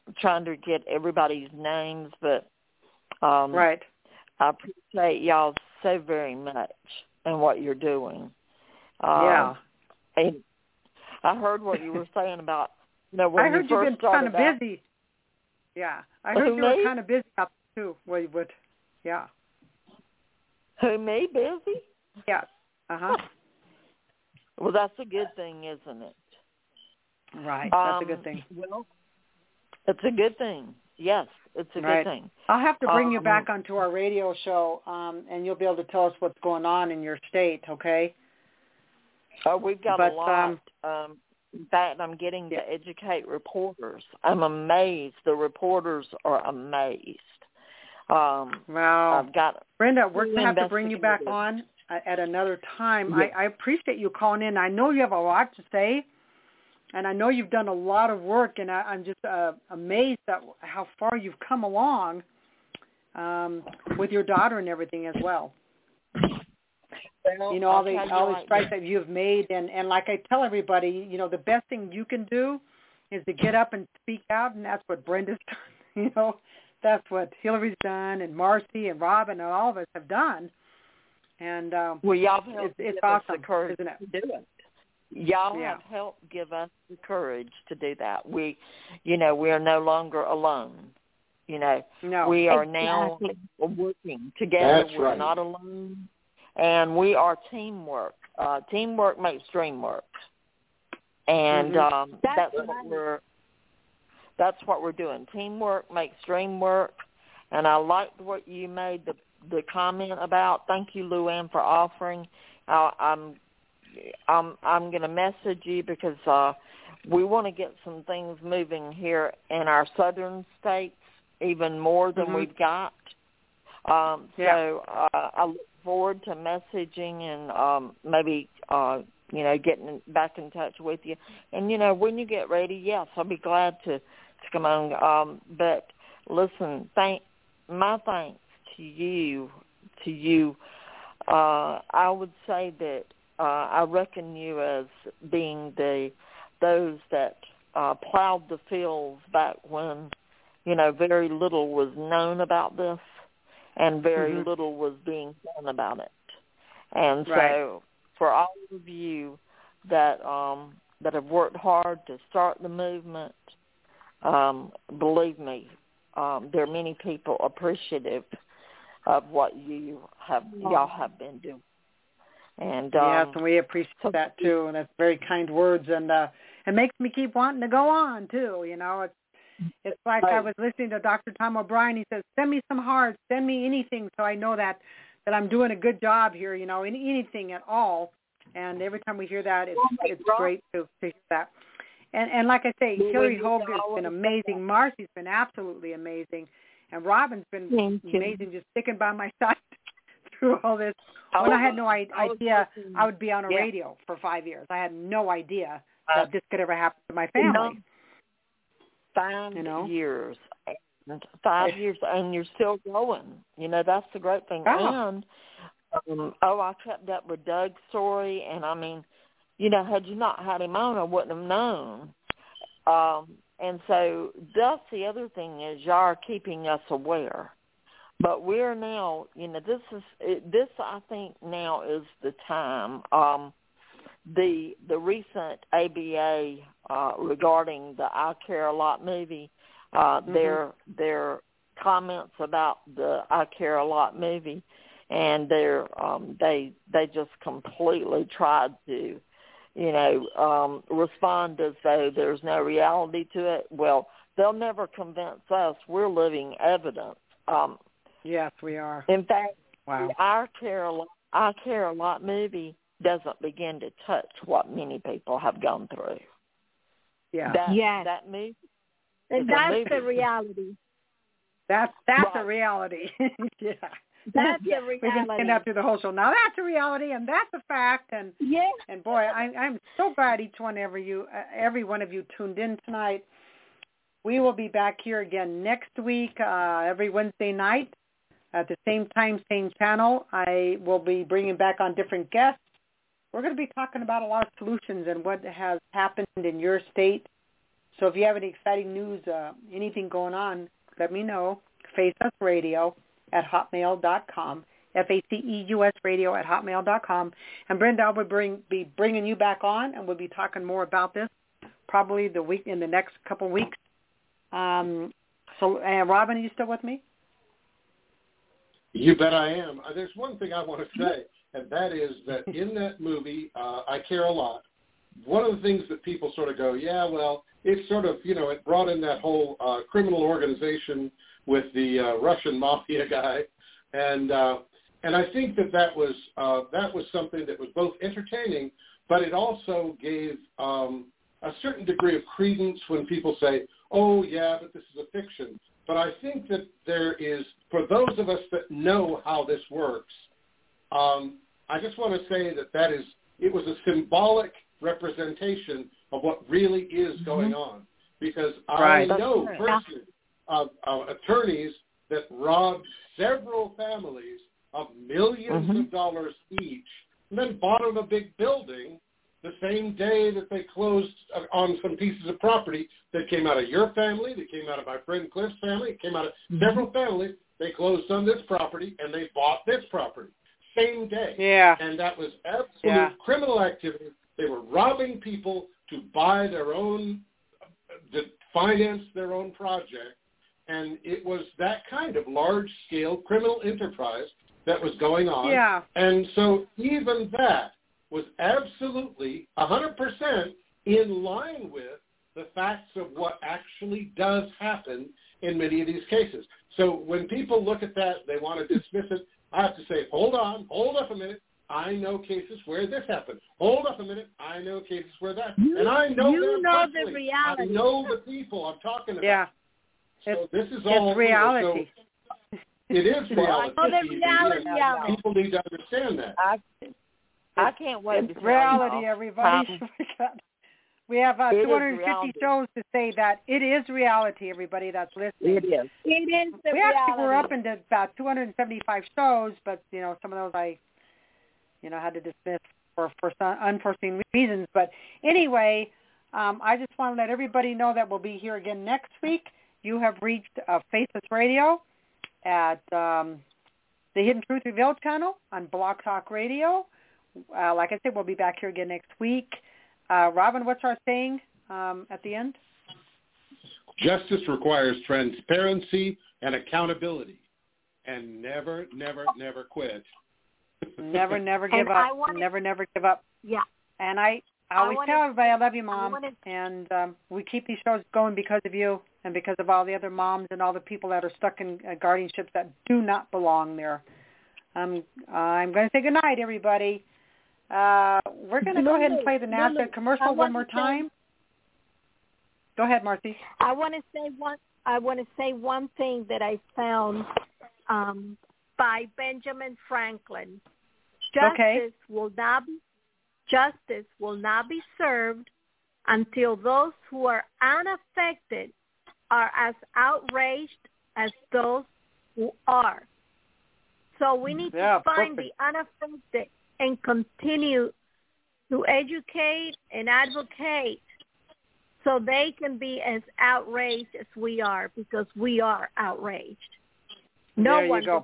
trying to get everybody's names, but right. I appreciate y'all so very much and what you're doing. Yeah. And I heard what you were saying about, when I heard you first you've been kind of started busy. Yeah. I heard you were kind of busy up too, where you would, yeah. Who, me, busy? Yeah. Uh-huh. Well, that's a good thing, isn't it? Right. That's a good thing. Well, it's a good thing. Yes, it's a good thing. I'll have to bring you back onto our radio show, and you'll be able to tell us what's going on in your state, okay? We've got a lot. In fact, I'm getting to educate reporters. I'm amazed. The reporters are amazed. Well, I've got Brenda, we're going to have to bring you back on at another time. Yes. I appreciate you calling in. I know you have a lot to say, and I know you've done a lot of work, and I'm just amazed at how far you've come along with your daughter and everything as well. Well, you know, all the strides that you've made, and like I tell everybody, you know, the best thing you can do is to get up and speak out, and that's what Brenda's done. You know, that's what Hillary's done, and Marcy and Robin and all of us have done. And well, y'all have it's awesome, the courage, isn't it? To do it. Y'all have helped give us the courage to do that. We are no longer alone. You know, we are now working together. That's We're right. not alone. And we are teamwork. Teamwork makes dream work, and that's what we're doing. Teamwork makes dream work. And I liked what you made the comment about. Thank you, Luann, for offering. I'm going to message you because we want to get some things moving here in our southern states, even more than we've got. So I look forward to messaging and maybe, getting back in touch with you. And, when you get ready, yes, I'll be glad to come on. But listen, my thanks to you. I would say that I reckon you as being those that plowed the fields back when, very little was known about this. And very little was being done about it. And so for all of you that have worked hard to start the movement, believe me, there are many people appreciative of what y'all have been doing. And yes, and we appreciate that too, and that's very kind words, and it makes me keep wanting to go on too. It's like I was listening to Dr. Tom O'Brien. He says, "Send me some hearts, send me anything, so I know that I'm doing a good job here. In anything at all." And every time we hear that, it's great to hear that. And like I say, Hillary Hogue has been amazing. Marcy's been absolutely amazing, and Robin's been amazing, just sticking by my side through all this. When I had no idea I would be on a radio for 5 years. I had no idea that this could ever happen to my family. 5 years. 5 years, and you're still going. That's the great thing. And, I kept up with Doug's story, and I mean, had you not had him on, I wouldn't have known. And so that's the other thing is y'all are keeping us aware. But we're now, this I think now is the time. The recent ABA regarding the I Care a Lot movie, their comments about the I Care a Lot movie, and they just completely tried to, respond as though there's no reality to it. Well, they'll never convince us. We're living evidence. Yes, we are. In fact, wow. I Care a Lot movie doesn't begin to touch what many people have gone through. Yeah. That movie. And that's the reality. That's a reality. Yeah. That's the reality. We've been saying that through the whole show. Now that's a reality, and that's a fact. And and boy, I'm so glad every one of you tuned in tonight. We will be back here again next week, every Wednesday night at the same time, same channel. I will be bringing back on different guests. We're going to be talking about a lot of solutions and what has happened in your state. So if you have any exciting news, anything going on, let me know. Face Us Radio at hotmail.com. FACEUS Radio at hotmail.com. And Brenda, I will be bringing you back on, and we'll be talking more about this probably in the next couple of weeks. So, Robin, are you still with me? You bet I am. There's one thing I want to say, and that is that in that movie, I Care a Lot, one of the things that people sort of go, yeah, well, it's sort of, it brought in that whole criminal organization with the Russian mafia guy, and I think that was something that was both entertaining, but it also gave a certain degree of credence when people say, oh, yeah, but this is a fiction. But I think that there is, for those of us that know how this works, I just want to say that it was a symbolic representation of what really is going on. Because I know personally of attorneys that robbed several families of millions of dollars each and then bought them a big building the same day that they closed on some pieces of property that came out of your family, that came out of my friend Cliff's family, it came out of several families. They closed on this property and they bought this property. Same day. Yeah. And that was absolute criminal activity. They were robbing people to buy their own, to finance their own project. And it was that kind of large-scale criminal enterprise that was going on. Yeah. And so even that was absolutely 100% in line with the facts of what actually does happen in many of these cases. So when people look at that, they want to dismiss it. I have to say, hold up a minute. I know cases where this happened. Hold up a minute. I know cases where that. And I know them personally. The reality. I know the people I'm talking about. Yeah. So this is all it's reality. It is reality. Oh, the reality. People need to understand that. I can't wait. It's reality, everybody. We have 250 shows to say that it is reality, everybody that's listening. It is. It is the reality. Actually were up into about 275 shows, but, some of those I, had to dismiss for some unforeseen reasons. But anyway, I just want to let everybody know that we'll be here again next week. You have reached Face Us Radio at the Hidden Truth Revealed channel on Blog Talk Radio. Like I said, we'll be back here again next week. Robin, what's our saying at the end? Justice requires transparency and accountability. And never, never, never quit. Never, never give up. Never, never give up. Yeah. And I always tell everybody I love you, Mom. And we keep these shows going because of you and because of all the other moms and all the people that are stuck in guardianships that do not belong there. I'm going to say good night, everybody. We're going to go ahead and play the NASA commercial one more time. Go ahead, Marcy. I want to say one thing that I found by Benjamin Franklin. Justice will not be served until those who are unaffected are as outraged as those who are. So we need to find the unaffected and continue to educate and advocate so they can be as outraged as we are, because we are outraged. No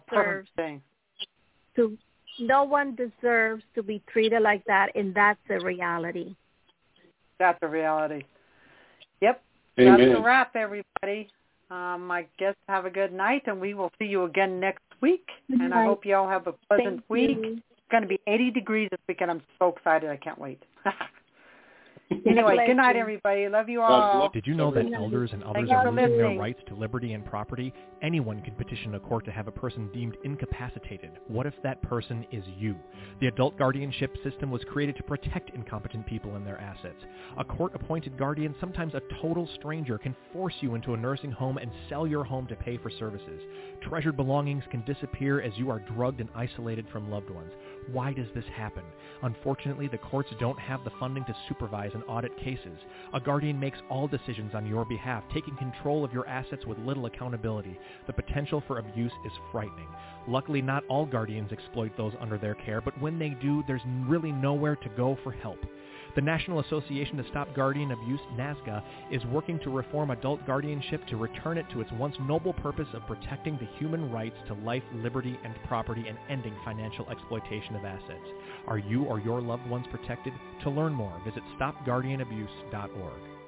one deserves to be treated like that, and that's the reality. That's the reality. Yep. Amen. That's a wrap, everybody. I guess have a good night, and we will see you again next week. Good and night. I hope you all have a pleasant week. You. It's going to be 80 degrees this weekend. I'm so excited. I can't wait. Anyway, good night, everybody. Love you all. Did you know that elders and others are losing their rights to liberty and property? Anyone can petition a court to have a person deemed incapacitated. What if that person is you? The adult guardianship system was created to protect incompetent people and their assets. A court-appointed guardian, sometimes a total stranger, can force you into a nursing home and sell your home to pay for services. Treasured belongings can disappear as you are drugged and isolated from loved ones. Why does this happen? Unfortunately, the courts don't have the funding to supervise and audit cases. A guardian makes all decisions on your behalf, taking control of your assets with little accountability. The potential for abuse is frightening. Luckily, not all guardians exploit those under their care, but when they do, there's really nowhere to go for help. The National Association to Stop Guardian Abuse, NASGA, is working to reform adult guardianship to return it to its once noble purpose of protecting the human rights to life, liberty, and property and ending financial exploitation of assets. Are you or your loved ones protected? To learn more, visit stopguardianabuse.org.